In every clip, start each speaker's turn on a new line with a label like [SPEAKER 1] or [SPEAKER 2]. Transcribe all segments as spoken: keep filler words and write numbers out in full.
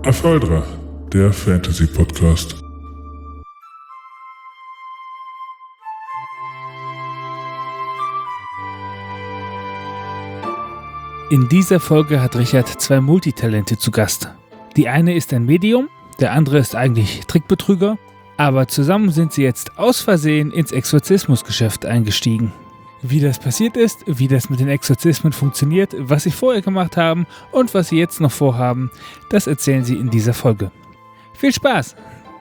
[SPEAKER 1] Aphaldra, der Fantasy-Podcast.
[SPEAKER 2] In dieser Folge hat Richard zwei Multitalente zu Gast. Die eine ist ein Medium, der andere ist eigentlich Trickbetrüger, aber zusammen sind sie jetzt aus Versehen ins Exorzismusgeschäft eingestiegen. Wie das passiert ist, wie das mit den Exorzismen funktioniert, was sie vorher gemacht haben und was sie jetzt noch vorhaben, das erzählen sie in dieser Folge. Viel Spaß!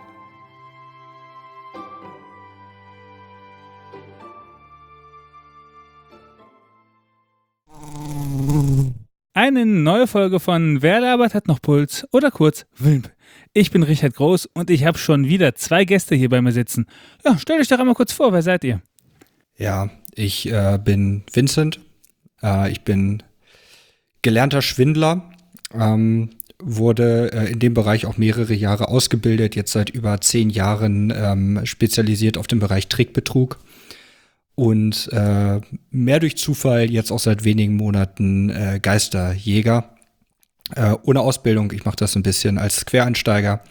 [SPEAKER 2] Eine neue Folge von Wer labert hat noch Puls oder kurz Wilm. Ich bin Richard Groß und ich habe schon wieder zwei Gäste hier bei mir sitzen. Ja, stellt euch doch einmal kurz vor, wer seid ihr?
[SPEAKER 3] Ja, ich äh, bin Vincent. Äh, ich bin gelernter Schwindler, ähm, wurde äh, in dem Bereich auch mehrere Jahre ausgebildet, jetzt seit über zehn Jahren ähm, spezialisiert auf den Bereich Trickbetrug. Und äh, mehr durch Zufall jetzt auch seit wenigen Monaten äh, Geisterjäger. Äh, ohne Ausbildung, ich mache das ein bisschen als Quereinsteiger.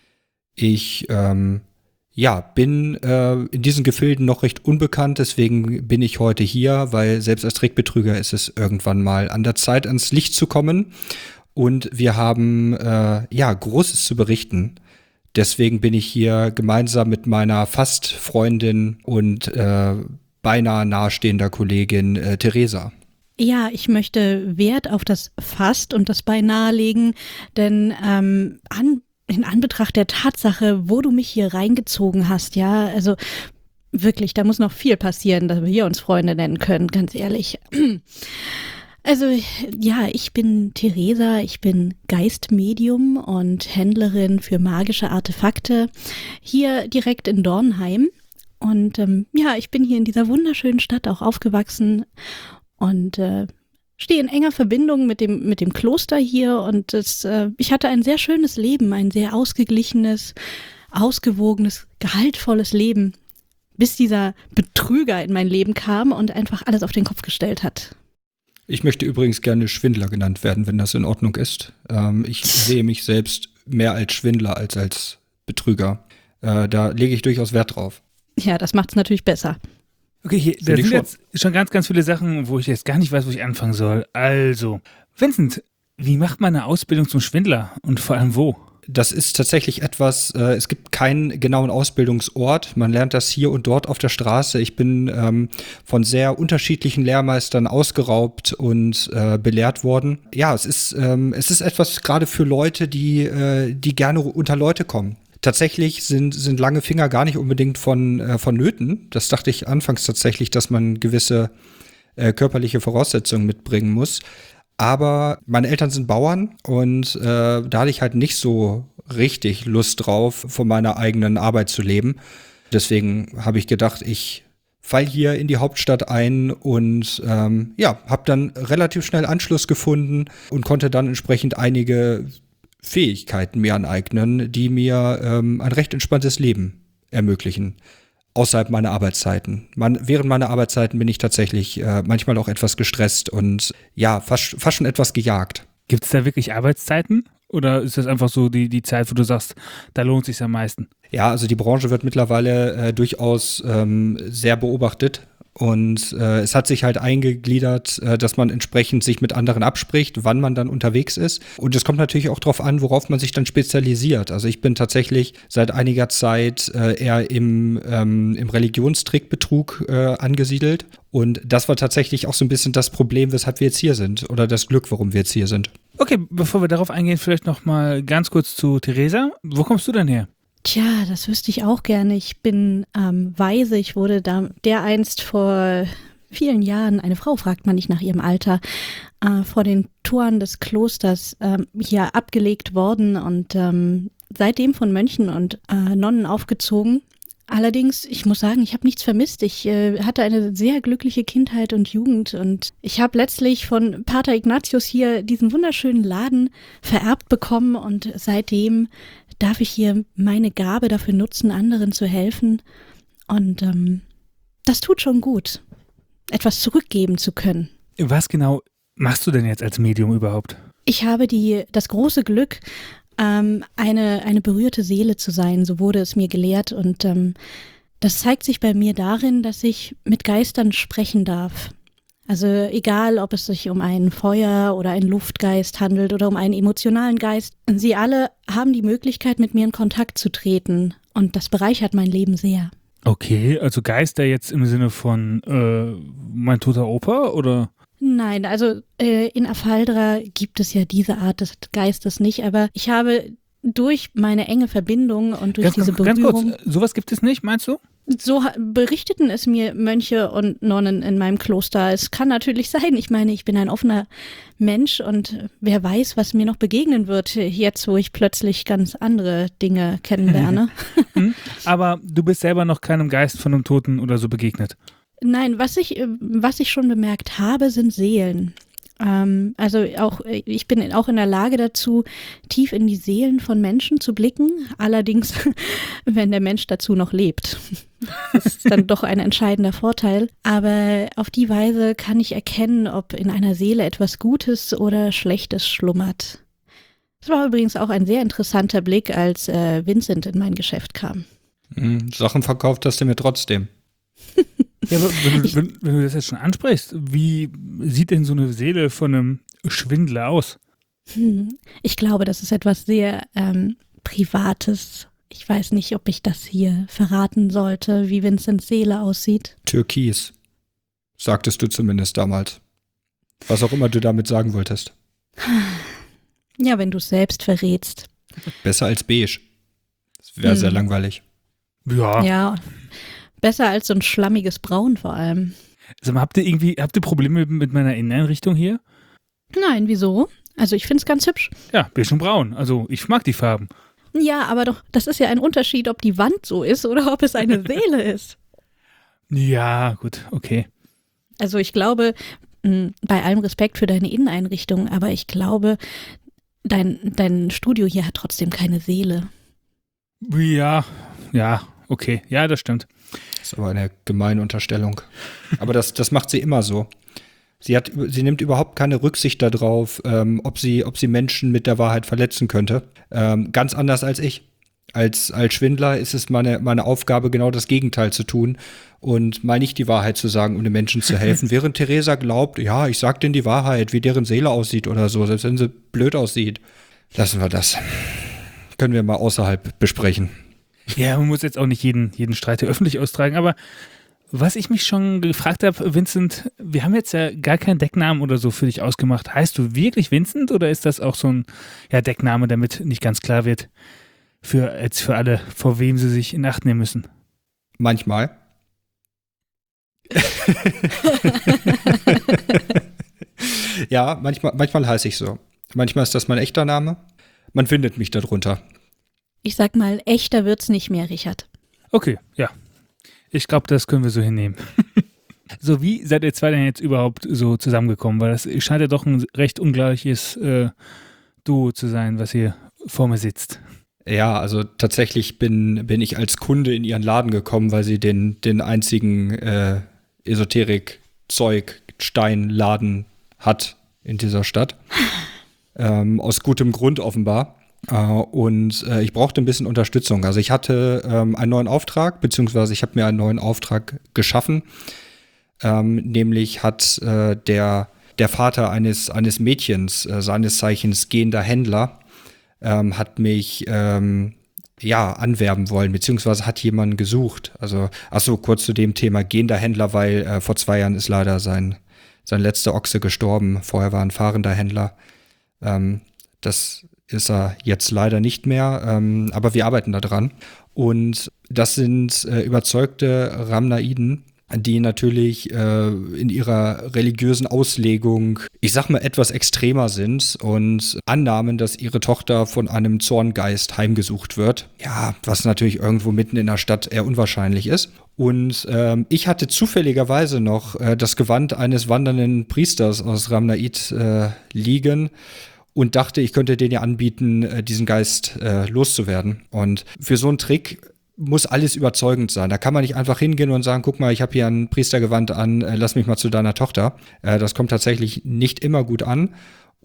[SPEAKER 3] Ich ähm, ja, bin äh, in diesen Gefilden noch recht unbekannt, deswegen bin ich heute hier, weil selbst als Trickbetrüger ist es irgendwann mal an der Zeit, ans Licht zu kommen. Und wir haben äh, ja Großes zu berichten. Deswegen bin ich hier gemeinsam mit meiner fast Freundin und äh, beinahe nahestehender Kollegin äh, Theresa.
[SPEAKER 4] Ja, ich möchte Wert auf das Fast und das Beinahe legen, denn ähm, an, in Anbetracht der Tatsache, wo du mich hier reingezogen hast, ja, also wirklich, da muss noch viel passieren, dass wir hier uns Freunde nennen können, ganz ehrlich. Also ja, ich bin Theresa, ich bin Geistmedium und Händlerin für magische Artefakte hier direkt in Dornheim. Und ähm, ja, ich bin hier in dieser wunderschönen Stadt auch aufgewachsen und äh, stehe in enger Verbindung mit dem, mit dem Kloster hier. Und das, äh, ich hatte ein sehr schönes Leben, ein sehr ausgeglichenes, ausgewogenes, gehaltvolles Leben, bis dieser Betrüger in mein Leben kam und einfach alles auf den Kopf gestellt hat.
[SPEAKER 3] Ich möchte übrigens gerne Schwindler genannt werden, wenn das in Ordnung ist. Ähm, ich sehe mich selbst mehr als Schwindler als als Betrüger. Äh, da lege ich durchaus Wert drauf.
[SPEAKER 4] Ja, das macht es natürlich besser.
[SPEAKER 2] Okay, hier, da sind jetzt schon ganz, ganz viele Sachen, wo ich jetzt gar nicht weiß, wo ich anfangen soll. Also, Vincent, wie macht man eine Ausbildung zum Schwindler und vor allem wo?
[SPEAKER 3] Das ist tatsächlich etwas, äh, es gibt keinen genauen Ausbildungsort. Man lernt das hier und dort auf der Straße. Ich bin ähm, von sehr unterschiedlichen Lehrmeistern ausgeraubt und äh, belehrt worden. Ja, es ist, ähm, es ist etwas gerade für Leute, die, äh, die gerne unter Leute kommen. Tatsächlich sind, sind lange Finger gar nicht unbedingt von, äh, vonnöten. Das dachte ich anfangs tatsächlich, dass man gewisse äh, körperliche Voraussetzungen mitbringen muss. Aber meine Eltern sind Bauern und äh, da hatte ich halt nicht so richtig Lust drauf, von meiner eigenen Arbeit zu leben. Deswegen habe ich gedacht, ich fall hier in die Hauptstadt ein und ähm, ja, habe dann relativ schnell Anschluss gefunden und konnte dann entsprechend einige Fähigkeiten mir aneignen, die mir ähm, ein recht entspanntes Leben ermöglichen, außerhalb meiner Arbeitszeiten. Man, während meiner Arbeitszeiten bin ich tatsächlich äh, manchmal auch etwas gestresst und ja, fast, fast schon etwas gejagt.
[SPEAKER 2] Gibt es da wirklich Arbeitszeiten oder ist das einfach so die, die Zeit, wo du sagst, da lohnt es sich am meisten?
[SPEAKER 3] Ja, also die Branche wird mittlerweile äh, durchaus ähm, sehr beobachtet. Und äh, es hat sich halt eingegliedert, äh, dass man entsprechend sich mit anderen abspricht, wann man dann unterwegs ist. Und es kommt natürlich auch darauf an, worauf man sich dann spezialisiert. Also ich bin tatsächlich seit einiger Zeit äh, eher im, ähm, im Religionstrickbetrug äh, angesiedelt. Und das war tatsächlich auch so ein bisschen das Problem, weshalb wir jetzt hier sind. Oder das Glück, warum wir jetzt hier sind.
[SPEAKER 2] Okay, bevor wir darauf eingehen, vielleicht noch mal ganz kurz zu Theresa. Wo kommst du denn her?
[SPEAKER 4] Tja, das wüsste ich auch gerne. Ich bin ähm, Waise. Ich wurde da dereinst vor vielen Jahren, eine Frau fragt man nicht nach ihrem Alter, äh, vor den Toren des Klosters ähm, hier abgelegt worden und ähm, seitdem von Mönchen und äh, Nonnen aufgezogen. Allerdings, ich muss sagen, ich habe nichts vermisst. Ich äh, hatte eine sehr glückliche Kindheit und Jugend und ich habe letztlich von Pater Ignatius hier diesen wunderschönen Laden vererbt bekommen und seitdem darf ich hier meine Gabe dafür nutzen, anderen zu helfen und ähm, das tut schon gut, etwas zurückgeben zu können.
[SPEAKER 2] Was genau machst du denn jetzt als Medium überhaupt?
[SPEAKER 4] Ich habe die, das große Glück, ähm, eine, eine berührte Seele zu sein, so wurde es mir gelehrt. Und ähm, das zeigt sich bei mir darin, dass ich mit Geistern sprechen darf. Also egal, ob es sich um einen Feuer- oder einen Luftgeist handelt oder um einen emotionalen Geist, sie alle haben die Möglichkeit, mit mir in Kontakt zu treten. Und das bereichert mein Leben sehr.
[SPEAKER 2] Okay, also Geister jetzt im Sinne von äh, mein toter Opa, oder?
[SPEAKER 4] Nein, also äh, in Afaldra gibt es ja diese Art des Geistes nicht, aber ich habe durch meine enge Verbindung und durch
[SPEAKER 2] Ganz,
[SPEAKER 4] diese
[SPEAKER 2] ganz
[SPEAKER 4] Berührung...
[SPEAKER 2] kurz, sowas gibt es nicht, meinst du?
[SPEAKER 4] So ha- berichteten es mir Mönche und Nonnen in meinem Kloster. Es kann natürlich sein, ich meine, ich bin ein offener Mensch und wer weiß, was mir noch begegnen wird, jetzt wo ich plötzlich ganz andere Dinge kennenlerne.
[SPEAKER 2] Hm? Aber du bist selber noch keinem Geist von einem Toten oder so begegnet.
[SPEAKER 4] Nein, was ich, äh, was ich schon bemerkt habe, sind Seelen. Ähm, also auch, äh, ich bin auch in der Lage dazu, tief in die Seelen von Menschen zu blicken. Allerdings, wenn der Mensch dazu noch lebt. Das ist dann doch ein entscheidender Vorteil. Aber auf die Weise kann ich erkennen, ob in einer Seele etwas Gutes oder Schlechtes schlummert. Das war übrigens auch ein sehr interessanter Blick, als äh, Vincent in mein Geschäft kam.
[SPEAKER 3] Mhm, Sachen verkauft hast du mir trotzdem.
[SPEAKER 2] Ja, aber wenn du, wenn, wenn du das jetzt schon ansprichst, wie sieht denn so eine Seele von einem Schwindler aus?
[SPEAKER 4] Hm. Ich glaube, das ist etwas sehr ähm, Privates. Ich weiß nicht, ob ich das hier verraten sollte, wie Vincents Seele aussieht.
[SPEAKER 3] Türkis, sagtest du zumindest damals. Was auch immer du damit sagen wolltest.
[SPEAKER 4] Ja, wenn du es selbst verrätst.
[SPEAKER 3] Besser als beige. Das wäre
[SPEAKER 4] Hm.
[SPEAKER 3] sehr langweilig.
[SPEAKER 2] Ja.
[SPEAKER 4] Ja, besser als so ein schlammiges Braun vor allem.
[SPEAKER 2] Also, habt ihr irgendwie, habt ihr Probleme mit meiner Inneneinrichtung hier?
[SPEAKER 4] Nein, wieso? Also ich finde es ganz hübsch.
[SPEAKER 2] Ja, beige und braun. Also ich mag die Farben.
[SPEAKER 4] Ja, aber doch, das ist ja ein Unterschied, ob die Wand so ist oder ob es eine Seele ist.
[SPEAKER 2] Ja, gut, okay.
[SPEAKER 4] Also ich glaube, mh, bei allem Respekt für deine Inneneinrichtung, aber ich glaube, dein, dein Studio hier hat trotzdem keine Seele.
[SPEAKER 2] Ja, ja, okay. Ja, das stimmt.
[SPEAKER 3] Das ist aber eine gemeine Unterstellung. Aber das, das macht sie immer so. Sie hat, sie nimmt überhaupt keine Rücksicht darauf, ähm, ob sie, ob sie Menschen mit der Wahrheit verletzen könnte. Ähm, ganz anders als ich. Als, als Schwindler ist es meine, meine Aufgabe, genau das Gegenteil zu tun und mal nicht die Wahrheit zu sagen, um den Menschen zu helfen. Während Theresa glaubt, ja, ich sag denen die Wahrheit, wie deren Seele aussieht oder so, selbst wenn sie blöd aussieht. Lassen wir das. Können wir mal außerhalb besprechen.
[SPEAKER 2] Ja, man muss jetzt auch nicht jeden, jeden Streit hier öffentlich austragen, aber was ich mich schon gefragt habe, Vincent, wir haben jetzt ja gar keinen Decknamen oder so für dich ausgemacht. Heißt du wirklich Vincent oder ist das auch so ein ja, Deckname, damit nicht ganz klar wird, für, jetzt für alle, vor wem sie sich in Acht nehmen müssen?
[SPEAKER 3] Manchmal. Ja, manchmal, manchmal heiße ich so. Manchmal ist das mein echter Name. Man findet mich darunter.
[SPEAKER 4] Ich sag mal, echter wird's nicht mehr, Richard.
[SPEAKER 2] Okay, ja. Ich glaube, das können wir so hinnehmen. So, wie seid ihr zwei denn jetzt überhaupt so zusammengekommen? Weil das scheint ja doch ein recht ungleiches äh, Duo zu sein, was hier vor mir sitzt.
[SPEAKER 3] Ja, also tatsächlich bin, bin ich als Kunde in ihren Laden gekommen, weil sie den, den einzigen äh, Esoterik-Zeug-Steinladen hat in dieser Stadt. Ähm, aus gutem Grund offenbar. Uh, und uh, ich brauchte ein bisschen Unterstützung. Also ich hatte ähm, einen neuen Auftrag, beziehungsweise ich habe mir einen neuen Auftrag geschaffen. Ähm, nämlich hat äh, der, der Vater eines, eines Mädchens, äh, seines Zeichens gehender Händler, ähm, hat mich ähm, ja anwerben wollen, beziehungsweise hat jemanden gesucht. Also, achso, kurz zu dem Thema gehender Händler, weil äh, vor zwei Jahren ist leider sein, sein letzter Ochse gestorben. Vorher war ein fahrender Händler. Ähm, das ist er jetzt leider nicht mehr, ähm, aber wir arbeiten da dran. Und das sind äh, überzeugte Ramnaiden, die natürlich äh, in ihrer religiösen Auslegung, ich sag mal, etwas extremer sind und annahmen, dass ihre Tochter von einem Zorngeist heimgesucht wird. Ja, was natürlich irgendwo mitten in der Stadt eher unwahrscheinlich ist. Und ähm, ich hatte zufälligerweise noch äh, das Gewand eines wandernden Priesters aus Ramnaid äh, liegen und dachte, ich könnte denen ja anbieten, äh, diesen Geist äh, loszuwerden. Und für so einen Trick muss alles überzeugend sein. Da kann man nicht einfach hingehen und sagen, guck mal, ich habe hier ein Priestergewand an, äh, lass mich mal zu deiner Tochter. Äh, das kommt tatsächlich nicht immer gut an.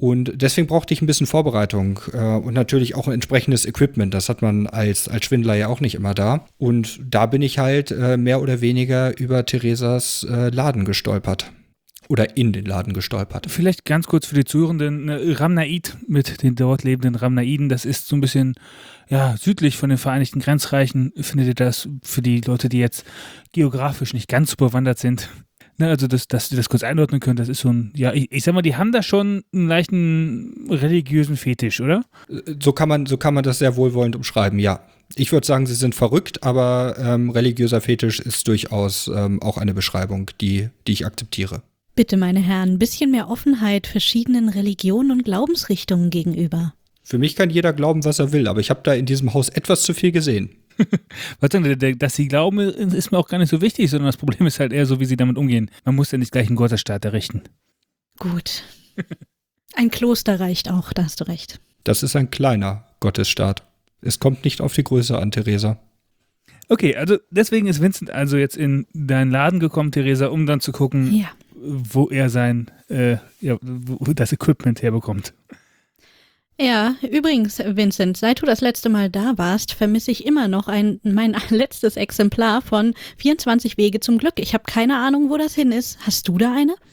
[SPEAKER 3] Und deswegen brauchte ich ein bisschen Vorbereitung äh, und natürlich auch ein entsprechendes Equipment. Das hat man als, als Schwindler ja auch nicht immer da. Und da bin ich halt äh, mehr oder weniger über Theresas äh, Laden gestolpert. Oder in den Laden gestolpert.
[SPEAKER 2] Vielleicht ganz kurz für die Zuhörenden, ne, Ramnaid mit den dort lebenden Ramnaiden, das ist so ein bisschen ja, südlich von den Vereinigten Grenzreichen. Findet ihr das für die Leute, die jetzt geografisch nicht ganz so bewandert sind? Ne, also, das, dass ihr das kurz einordnen könnt, das ist so ein, ja, ich, ich sag mal, die haben da schon einen leichten religiösen Fetisch, oder?
[SPEAKER 3] So kann man, so kann man das sehr wohlwollend umschreiben, ja. Ich würde sagen, sie sind verrückt, aber ähm, religiöser Fetisch ist durchaus ähm, auch eine Beschreibung, die, die ich akzeptiere.
[SPEAKER 4] Bitte, meine Herren, ein bisschen mehr Offenheit verschiedenen Religionen und Glaubensrichtungen gegenüber.
[SPEAKER 3] Für mich kann jeder glauben, was er will, aber ich habe da in diesem Haus etwas zu viel gesehen.
[SPEAKER 2] Was denn, dass sie glauben, ist mir auch gar nicht so wichtig, sondern das Problem ist halt eher so, wie sie damit umgehen. Man muss ja nicht gleich einen Gottesstaat errichten.
[SPEAKER 4] Gut. Ein Kloster reicht auch, da hast du recht.
[SPEAKER 3] Das ist ein kleiner Gottesstaat. Es kommt nicht auf die Größe an, Theresa.
[SPEAKER 2] Okay, also deswegen ist Vincent also jetzt in deinen Laden gekommen, Theresa, um dann zu gucken,
[SPEAKER 4] Ja.
[SPEAKER 2] wo er sein, äh, ja, wo das Equipment herbekommt.
[SPEAKER 4] Ja, übrigens, Vincent, seit du das letzte Mal da warst, vermisse ich immer noch ein, mein letztes Exemplar von vierundzwanzig Wege zum Glück. Ich habe keine Ahnung, wo das hin ist. Hast du da eine?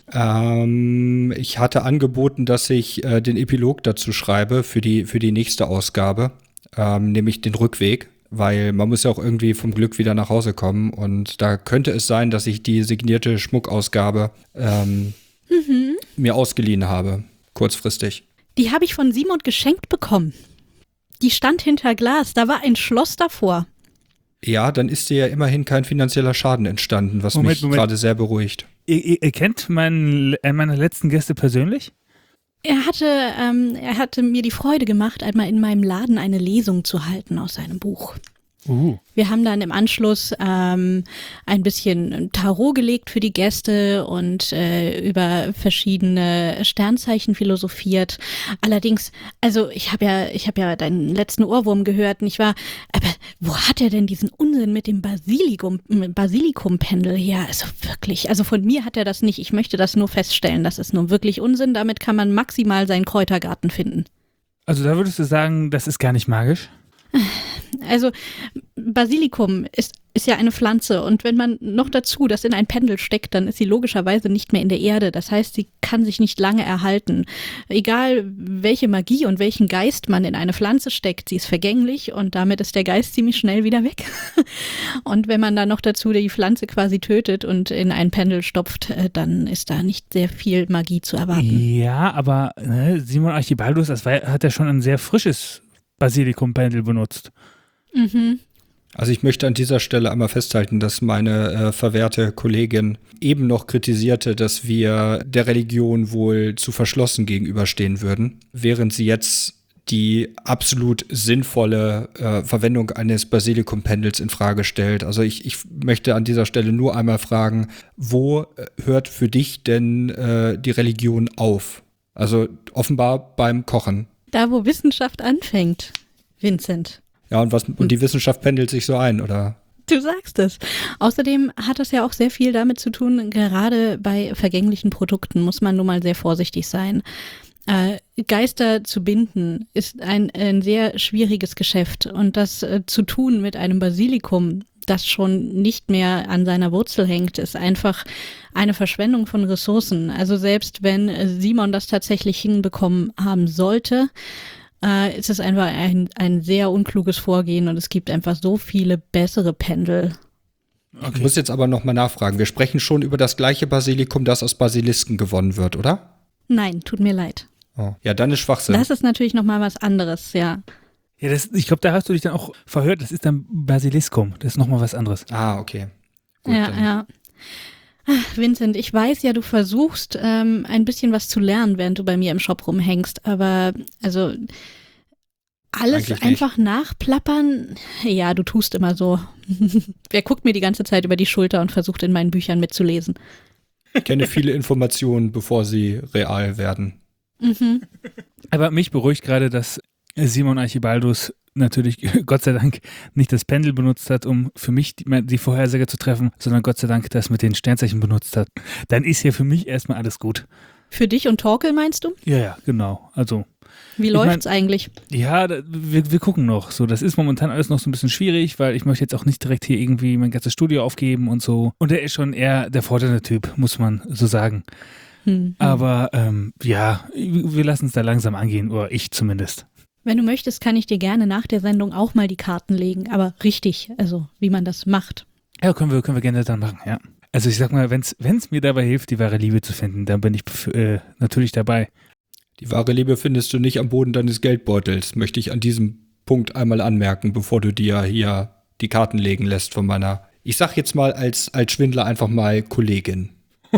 [SPEAKER 3] Ähm, ich hatte angeboten, dass ich äh, den Epilog dazu schreibe für die, für die nächste Ausgabe, ähm, nämlich den Rückweg, weil man muss ja auch irgendwie vom Glück wieder nach Hause kommen und da könnte es sein, dass ich die signierte Schmuckausgabe ähm, mhm. mir ausgeliehen habe, kurzfristig.
[SPEAKER 4] Die habe ich von Simon geschenkt bekommen. Die stand hinter Glas, da war ein Schloss davor.
[SPEAKER 3] Ja, dann ist dir ja immerhin kein finanzieller Schaden entstanden, was
[SPEAKER 2] Moment,
[SPEAKER 3] mich
[SPEAKER 2] Moment.
[SPEAKER 3] gerade sehr beruhigt.
[SPEAKER 2] Ihr, ihr, ihr kennt meinen, äh, meine letzten Gäste persönlich?
[SPEAKER 4] Er hatte, ähm, er hatte mir die Freude gemacht, einmal in meinem Laden eine Lesung zu halten aus seinem Buch.
[SPEAKER 2] Uh.
[SPEAKER 4] Wir haben dann im Anschluss ähm, ein bisschen Tarot gelegt für die Gäste und äh, über verschiedene Sternzeichen philosophiert. Allerdings, also ich habe ja, ich habe ja deinen letzten Ohrwurm gehört, nicht wahr? Aber wo hat er denn diesen Unsinn mit dem Basilikum, Basilikumpendel her? Also wirklich, also von mir hat er das nicht. Ich möchte das nur feststellen. Das ist nun wirklich Unsinn. Damit kann man maximal seinen Kräutergarten finden.
[SPEAKER 2] Also da würdest du sagen, das ist gar nicht magisch?
[SPEAKER 4] Also Basilikum ist, ist ja eine Pflanze und wenn man noch dazu das in ein Pendel steckt, dann ist sie logischerweise nicht mehr in der Erde. Das heißt, sie kann sich nicht lange erhalten. Egal welche Magie und welchen Geist man in eine Pflanze steckt, sie ist vergänglich und damit ist der Geist ziemlich schnell wieder weg. Und wenn man dann noch dazu die Pflanze quasi tötet und in ein Pendel stopft, dann ist da nicht sehr viel Magie zu erwarten.
[SPEAKER 2] Ja, aber ne, Simon Archibaldus, das war, hat ja schon ein sehr frisches Basilikumpendel benutzt.
[SPEAKER 4] Mhm.
[SPEAKER 3] Also ich möchte an dieser Stelle einmal festhalten, dass meine äh, verwehrte Kollegin eben noch kritisierte, dass wir der Religion wohl zu verschlossen gegenüberstehen würden, während sie jetzt die absolut sinnvolle äh, Verwendung eines Basilikumpendels in Frage stellt. Also ich, ich möchte an dieser Stelle nur einmal fragen, wo hört für dich denn äh, die Religion auf? Also offenbar beim Kochen.
[SPEAKER 4] Da, wo Wissenschaft anfängt, Vincent.
[SPEAKER 3] Ja, und was und die Wissenschaft pendelt sich so ein, oder?
[SPEAKER 4] Du sagst es. Außerdem hat das ja auch sehr viel damit zu tun, gerade bei vergänglichen Produkten muss man nun mal sehr vorsichtig sein. Äh, Geister zu binden ist ein, ein sehr schwieriges Geschäft und das äh, zu tun mit einem Basilikum, das schon nicht mehr an seiner Wurzel hängt, ist einfach eine Verschwendung von Ressourcen. Also selbst wenn Simon das tatsächlich hinbekommen haben sollte, äh, ist es einfach ein, ein sehr unkluges Vorgehen und es gibt einfach so viele bessere Pendel.
[SPEAKER 3] Okay. Ich muss jetzt aber nochmal nachfragen. Wir sprechen schon über das gleiche Basilikum, das aus Basilisken gewonnen wird, oder?
[SPEAKER 4] Nein, tut mir leid.
[SPEAKER 3] Oh. Ja, dann ist Schwachsinn.
[SPEAKER 4] Das ist natürlich nochmal was anderes, ja.
[SPEAKER 2] Ja, das, ich glaube, da hast du dich dann auch verhört. Das ist dann Basiliskum. Das ist nochmal was anderes.
[SPEAKER 3] Ah, okay. Gut,
[SPEAKER 4] ja,
[SPEAKER 3] dann.
[SPEAKER 4] ja. Ach, Vincent, ich weiß ja, du versuchst, ähm, ein bisschen was zu lernen, während du bei mir im Shop rumhängst, aber also alles einfach nachplappern, ja, du tust immer so. Wer guckt mir die ganze Zeit über die Schulter und versucht in meinen Büchern mitzulesen?
[SPEAKER 3] Ich kenne viele Informationen, bevor sie real werden.
[SPEAKER 4] Mhm.
[SPEAKER 2] Aber mich beruhigt gerade, dass Simon Archibaldus natürlich Gott sei Dank nicht das Pendel benutzt hat, um für mich die, die Vorhersage zu treffen, sondern Gott sei Dank das mit den Sternzeichen benutzt hat, dann ist ja für mich erstmal alles gut.
[SPEAKER 4] Für dich und Torkel meinst du?
[SPEAKER 2] Ja, ja, genau. Also
[SPEAKER 4] Wie
[SPEAKER 2] ich
[SPEAKER 4] läuft's
[SPEAKER 2] mein,
[SPEAKER 4] eigentlich?
[SPEAKER 2] Ja, da, wir, wir gucken noch. So, das ist momentan alles noch so ein bisschen schwierig, weil ich möchte jetzt auch nicht direkt hier irgendwie mein ganzes Studio aufgeben und so. Und er ist schon eher der fordernde Typ, muss man so sagen.
[SPEAKER 4] Hm,
[SPEAKER 2] Aber ähm, ja, wir lassen es da langsam angehen, oder ich zumindest.
[SPEAKER 4] Wenn du möchtest, kann ich dir gerne nach der Sendung auch mal die Karten legen, aber richtig, also wie man das macht.
[SPEAKER 2] Ja, können wir, können wir gerne dann machen, ja. Also ich sag mal, wenn es mir dabei hilft, die wahre Liebe zu finden, dann bin ich äh, natürlich dabei.
[SPEAKER 3] Die wahre Liebe findest du nicht am Boden deines Geldbeutels, möchte ich an diesem Punkt einmal anmerken, bevor du dir hier die Karten legen lässt von meiner, ich sag jetzt mal als, als Schwindler einfach mal Kollegin.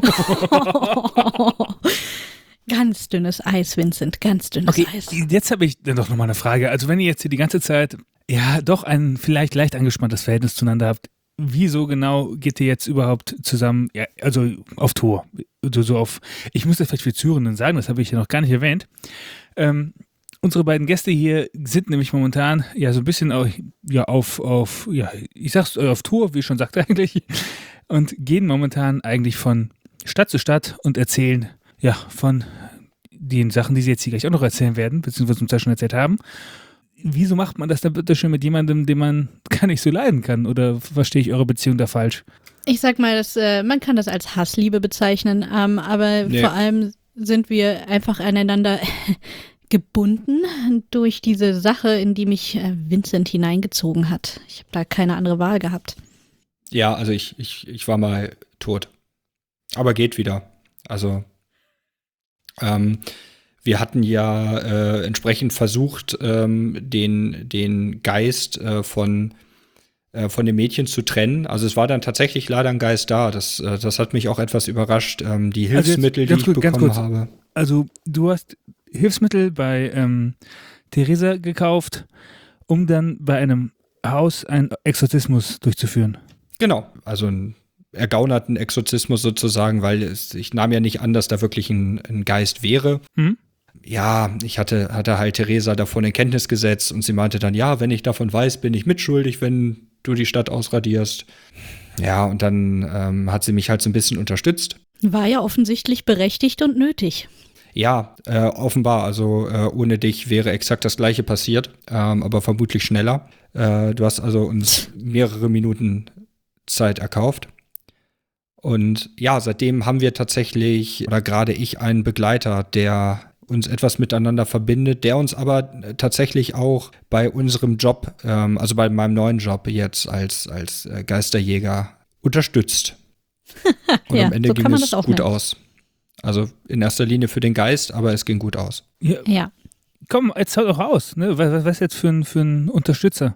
[SPEAKER 4] Ganz dünnes Eis, Vincent, ganz dünnes
[SPEAKER 2] Okay,
[SPEAKER 4] Eis.
[SPEAKER 2] jetzt habe ich dann doch nochmal eine Frage. Also wenn ihr jetzt hier die ganze Zeit, ja, doch ein vielleicht leicht angespanntes Verhältnis zueinander habt, wieso genau geht ihr jetzt überhaupt zusammen, ja, also auf Tour? Also so auf, ich muss das vielleicht für Zürinen sagen, das habe ich ja noch gar nicht erwähnt. Ähm, unsere beiden Gäste hier sind nämlich momentan ja so ein bisschen auf, ja, auf, auf, ja, ich sag's auf Tour, wie ich schon sagte eigentlich, und gehen momentan eigentlich von Stadt zu Stadt und erzählen, ja, von den Sachen, die sie jetzt hier gleich auch noch erzählen werden, beziehungsweise uns ja schon erzählt haben. Wieso macht man das dann bitte schön mit jemandem, den man gar nicht so leiden kann? Oder verstehe ich eure Beziehung da falsch?
[SPEAKER 4] Ich sag mal, das, äh, man kann das als Hassliebe bezeichnen, ähm, aber
[SPEAKER 3] Nee.
[SPEAKER 4] vor allem sind wir einfach aneinander gebunden durch diese Sache, in die mich äh, Vincent hineingezogen hat. Ich habe da keine andere Wahl gehabt.
[SPEAKER 3] Ja, also ich, ich, ich war mal tot. Aber geht wieder. Also, ähm, wir hatten ja äh, entsprechend versucht, ähm, den, den Geist äh, von, äh, von dem Mädchen zu trennen. Also es war dann tatsächlich leider ein Geist da. Das, äh, das hat mich auch etwas überrascht. Ähm, die
[SPEAKER 2] Also jetzt
[SPEAKER 3] Hilfsmittel,
[SPEAKER 2] ganz
[SPEAKER 3] die ich
[SPEAKER 2] kurz- ganz
[SPEAKER 3] bekommen
[SPEAKER 2] kurz.
[SPEAKER 3] habe.
[SPEAKER 2] Also du hast Hilfsmittel bei ähm, Theresa gekauft, um dann bei einem Haus einen Exorzismus durchzuführen.
[SPEAKER 3] Genau, also einen ergaunerten Exorzismus sozusagen, weil es, ich nahm ja nicht an, dass da wirklich ein, ein Geist wäre.
[SPEAKER 2] Hm?
[SPEAKER 3] Ja, ich hatte, hatte halt Theresa davon in Kenntnis gesetzt und sie meinte dann, ja, wenn ich davon weiß, bin ich mitschuldig, wenn du die Stadt ausradierst. Ja, und dann ähm, hat sie mich halt so ein bisschen unterstützt.
[SPEAKER 4] War ja offensichtlich berechtigt und nötig.
[SPEAKER 3] Ja, äh, offenbar, also äh, ohne dich wäre exakt das Gleiche passiert, ähm, aber vermutlich schneller. Äh, du hast also uns mehrere Minuten Zeit erkauft. Und ja, seitdem haben wir tatsächlich, oder gerade ich, einen Begleiter, der uns etwas miteinander verbindet, der uns aber tatsächlich auch bei unserem Job, ähm, also bei meinem neuen Job jetzt als, als äh, Geisterjäger unterstützt. Und
[SPEAKER 4] Ja,
[SPEAKER 3] am Ende
[SPEAKER 4] so
[SPEAKER 3] ging
[SPEAKER 4] kann man
[SPEAKER 3] es
[SPEAKER 4] das auch
[SPEAKER 3] gut
[SPEAKER 4] nennen.
[SPEAKER 3] aus. Also in erster Linie für den Geist, aber es ging gut aus.
[SPEAKER 2] Ja,
[SPEAKER 4] Ja.
[SPEAKER 2] komm, jetzt hau doch raus. Ne? Was, was jetzt für ein, für ein Unterstützer?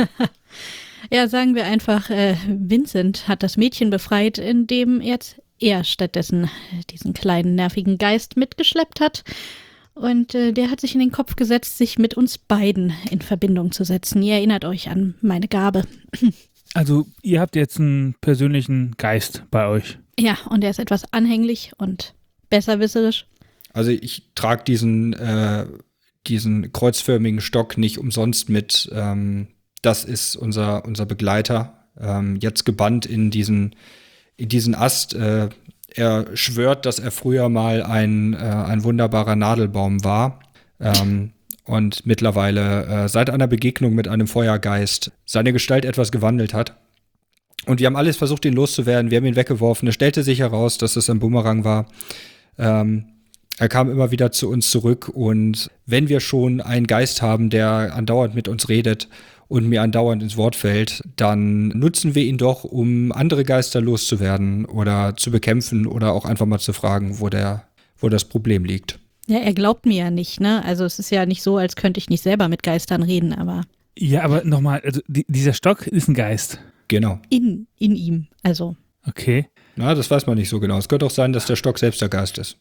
[SPEAKER 4] Ja, sagen wir einfach, äh, Vincent hat das Mädchen befreit, indem jetzt er stattdessen diesen kleinen nervigen Geist mitgeschleppt hat. Und äh, der hat sich in den Kopf gesetzt, sich mit uns beiden in Verbindung zu setzen. Ihr erinnert euch an meine Gabe.
[SPEAKER 2] Also ihr habt jetzt einen persönlichen Geist bei euch.
[SPEAKER 4] Ja, und er ist etwas anhänglich und besserwisserisch.
[SPEAKER 3] Also ich trage diesen, äh, diesen kreuzförmigen Stock nicht umsonst mit. Ähm, das ist unser, unser Begleiter, ähm, jetzt gebannt in diesen, in diesen Ast. Äh, er schwört, dass er früher mal ein, äh, ein wunderbarer Nadelbaum war. Ähm, und mittlerweile äh, seit einer Begegnung mit einem Feuergeist seine Gestalt etwas gewandelt hat. Und wir haben alles versucht, ihn loszuwerden. Wir haben ihn weggeworfen. Es stellte sich heraus, dass es ein Bumerang war. Ähm, er kam immer wieder zu uns zurück. Und wenn wir schon einen Geist haben, der andauernd mit uns redet und mir andauernd ins Wort fällt, dann nutzen wir ihn doch, um andere Geister loszuwerden oder zu bekämpfen oder auch einfach mal zu fragen, wo der, wo das Problem liegt.
[SPEAKER 4] Ja, er glaubt mir ja nicht, ne? Also es ist ja nicht so, als könnte ich nicht selber mit Geistern reden, aber
[SPEAKER 2] Ja, aber nochmal, also die, dieser Stock ist ein Geist.
[SPEAKER 3] Genau.
[SPEAKER 4] in, in ihm, also.
[SPEAKER 2] Okay.
[SPEAKER 3] Na, das weiß man nicht so genau. Es könnte auch sein, dass der Stock selbst der Geist ist.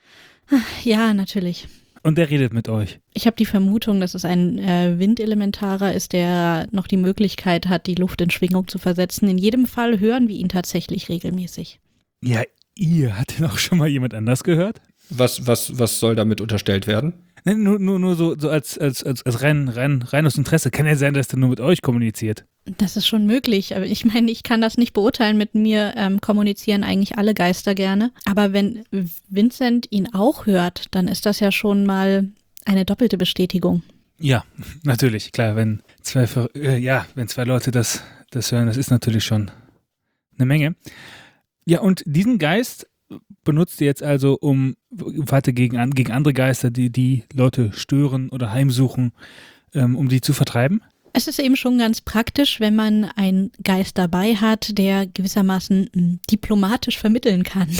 [SPEAKER 4] Ja, natürlich.
[SPEAKER 2] Und der redet mit euch.
[SPEAKER 4] Ich habe die Vermutung, dass es ein äh, Windelementarer ist, der noch die Möglichkeit hat, die Luft in Schwingung zu versetzen. In jedem Fall hören wir ihn tatsächlich regelmäßig.
[SPEAKER 2] Ja, ihr, hat denn auch schon mal jemand anders gehört?
[SPEAKER 3] Was, was, was soll damit unterstellt werden?
[SPEAKER 2] Nee, nur, nur, nur so, so als, als, als, als rein, rein, rein aus Interesse. Kann ja sein, dass der nur mit euch kommuniziert.
[SPEAKER 4] Das ist schon möglich, aber ich meine, ich kann das nicht beurteilen. Mit mir ähm, kommunizieren eigentlich alle Geister gerne. Aber wenn Vincent ihn auch hört, dann ist das ja schon mal eine doppelte Bestätigung.
[SPEAKER 2] Ja, natürlich, klar. Wenn zwei, äh, ja, wenn zwei Leute das, das hören, das ist natürlich schon eine Menge. Ja, und diesen Geist benutzt ihr jetzt also, um weiter gegen, gegen andere Geister, die die Leute stören oder heimsuchen, ähm, um die zu vertreiben?
[SPEAKER 4] Es ist eben schon ganz praktisch, wenn man einen Geist dabei hat, der gewissermaßen m, diplomatisch vermitteln kann,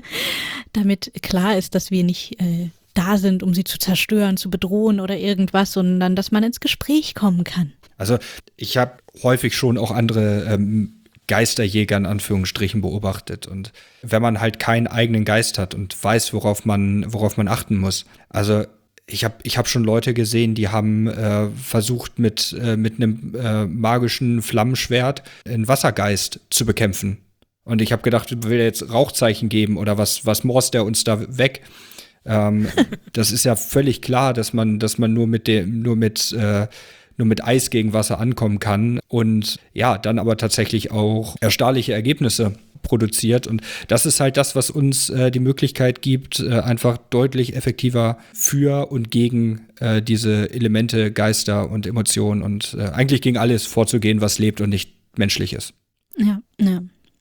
[SPEAKER 4] damit klar ist, dass wir nicht äh, da sind, um sie zu zerstören, zu bedrohen oder irgendwas, sondern dass man ins Gespräch kommen kann.
[SPEAKER 3] Also ich habe häufig schon auch andere ähm, Geisterjäger in Anführungsstrichen beobachtet. Und wenn man halt keinen eigenen Geist hat und weiß, worauf man, worauf man achten muss. Also ich habe ich hab schon Leute gesehen, die haben äh, versucht, mit, äh, mit einem äh, magischen Flammenschwert einen Wassergeist zu bekämpfen. Und ich habe gedacht, will er jetzt Rauchzeichen geben oder was, was morst der uns da weg? ähm, das ist ja völlig klar, dass man, dass man nur mit dem, nur mit äh, nur mit Eis gegen Wasser ankommen kann und ja, dann aber tatsächlich auch erstarrliche Ergebnisse produziert. Und das ist halt das, was uns äh, die Möglichkeit gibt, äh, einfach deutlich effektiver für und gegen äh, diese Elemente, Geister und Emotionen und äh, eigentlich gegen alles vorzugehen, was lebt und nicht menschlich ist.
[SPEAKER 4] Ja, ja.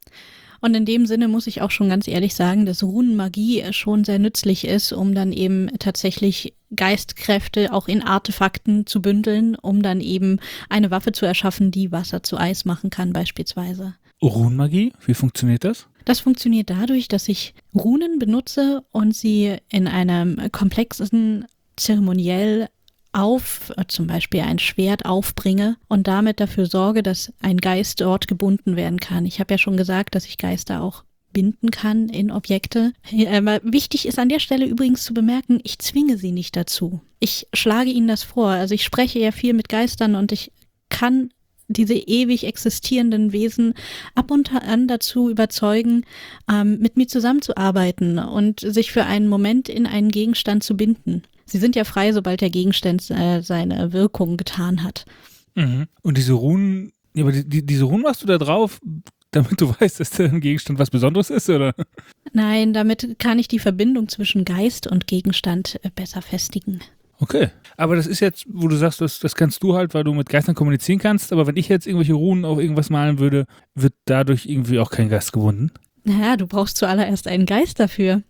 [SPEAKER 4] Und in dem Sinne muss ich auch schon ganz ehrlich sagen, dass Runenmagie schon sehr nützlich ist, um dann eben tatsächlich Geistkräfte auch in Artefakten zu bündeln, um dann eben eine Waffe zu erschaffen, die Wasser zu Eis machen kann beispielsweise.
[SPEAKER 2] Runenmagie? Wie funktioniert das?
[SPEAKER 4] Das funktioniert dadurch, dass ich Runen benutze und sie in einem komplexen Zeremoniell auf, zum Beispiel ein Schwert aufbringe und damit dafür sorge, dass ein Geist dort gebunden werden kann. Ich habe ja schon gesagt, dass ich Geister auch binden kann in Objekte. Aber wichtig ist an der Stelle übrigens zu bemerken, ich zwinge sie nicht dazu. Ich schlage ihnen das vor. Also ich spreche ja viel mit Geistern und ich kann diese ewig existierenden Wesen ab und an dazu überzeugen, ähm, mit mir zusammenzuarbeiten und sich für einen Moment in einen Gegenstand zu binden. Sie sind ja frei, sobald der Gegenstand äh, seine Wirkung getan hat.
[SPEAKER 2] Mhm. Und diese Runen, ja, aber die, die, diese Runen machst du da drauf, damit du weißt, dass der Gegenstand was Besonderes ist, oder?
[SPEAKER 4] Nein, damit kann ich die Verbindung zwischen Geist und Gegenstand äh, besser festigen.
[SPEAKER 2] Okay, aber das ist jetzt, wo du sagst, das, das kannst du halt, weil du mit Geistern kommunizieren kannst, aber wenn ich jetzt irgendwelche Runen auf irgendwas malen würde, wird dadurch irgendwie auch kein Geist gebunden?
[SPEAKER 4] Naja, du brauchst zuallererst einen Geist dafür.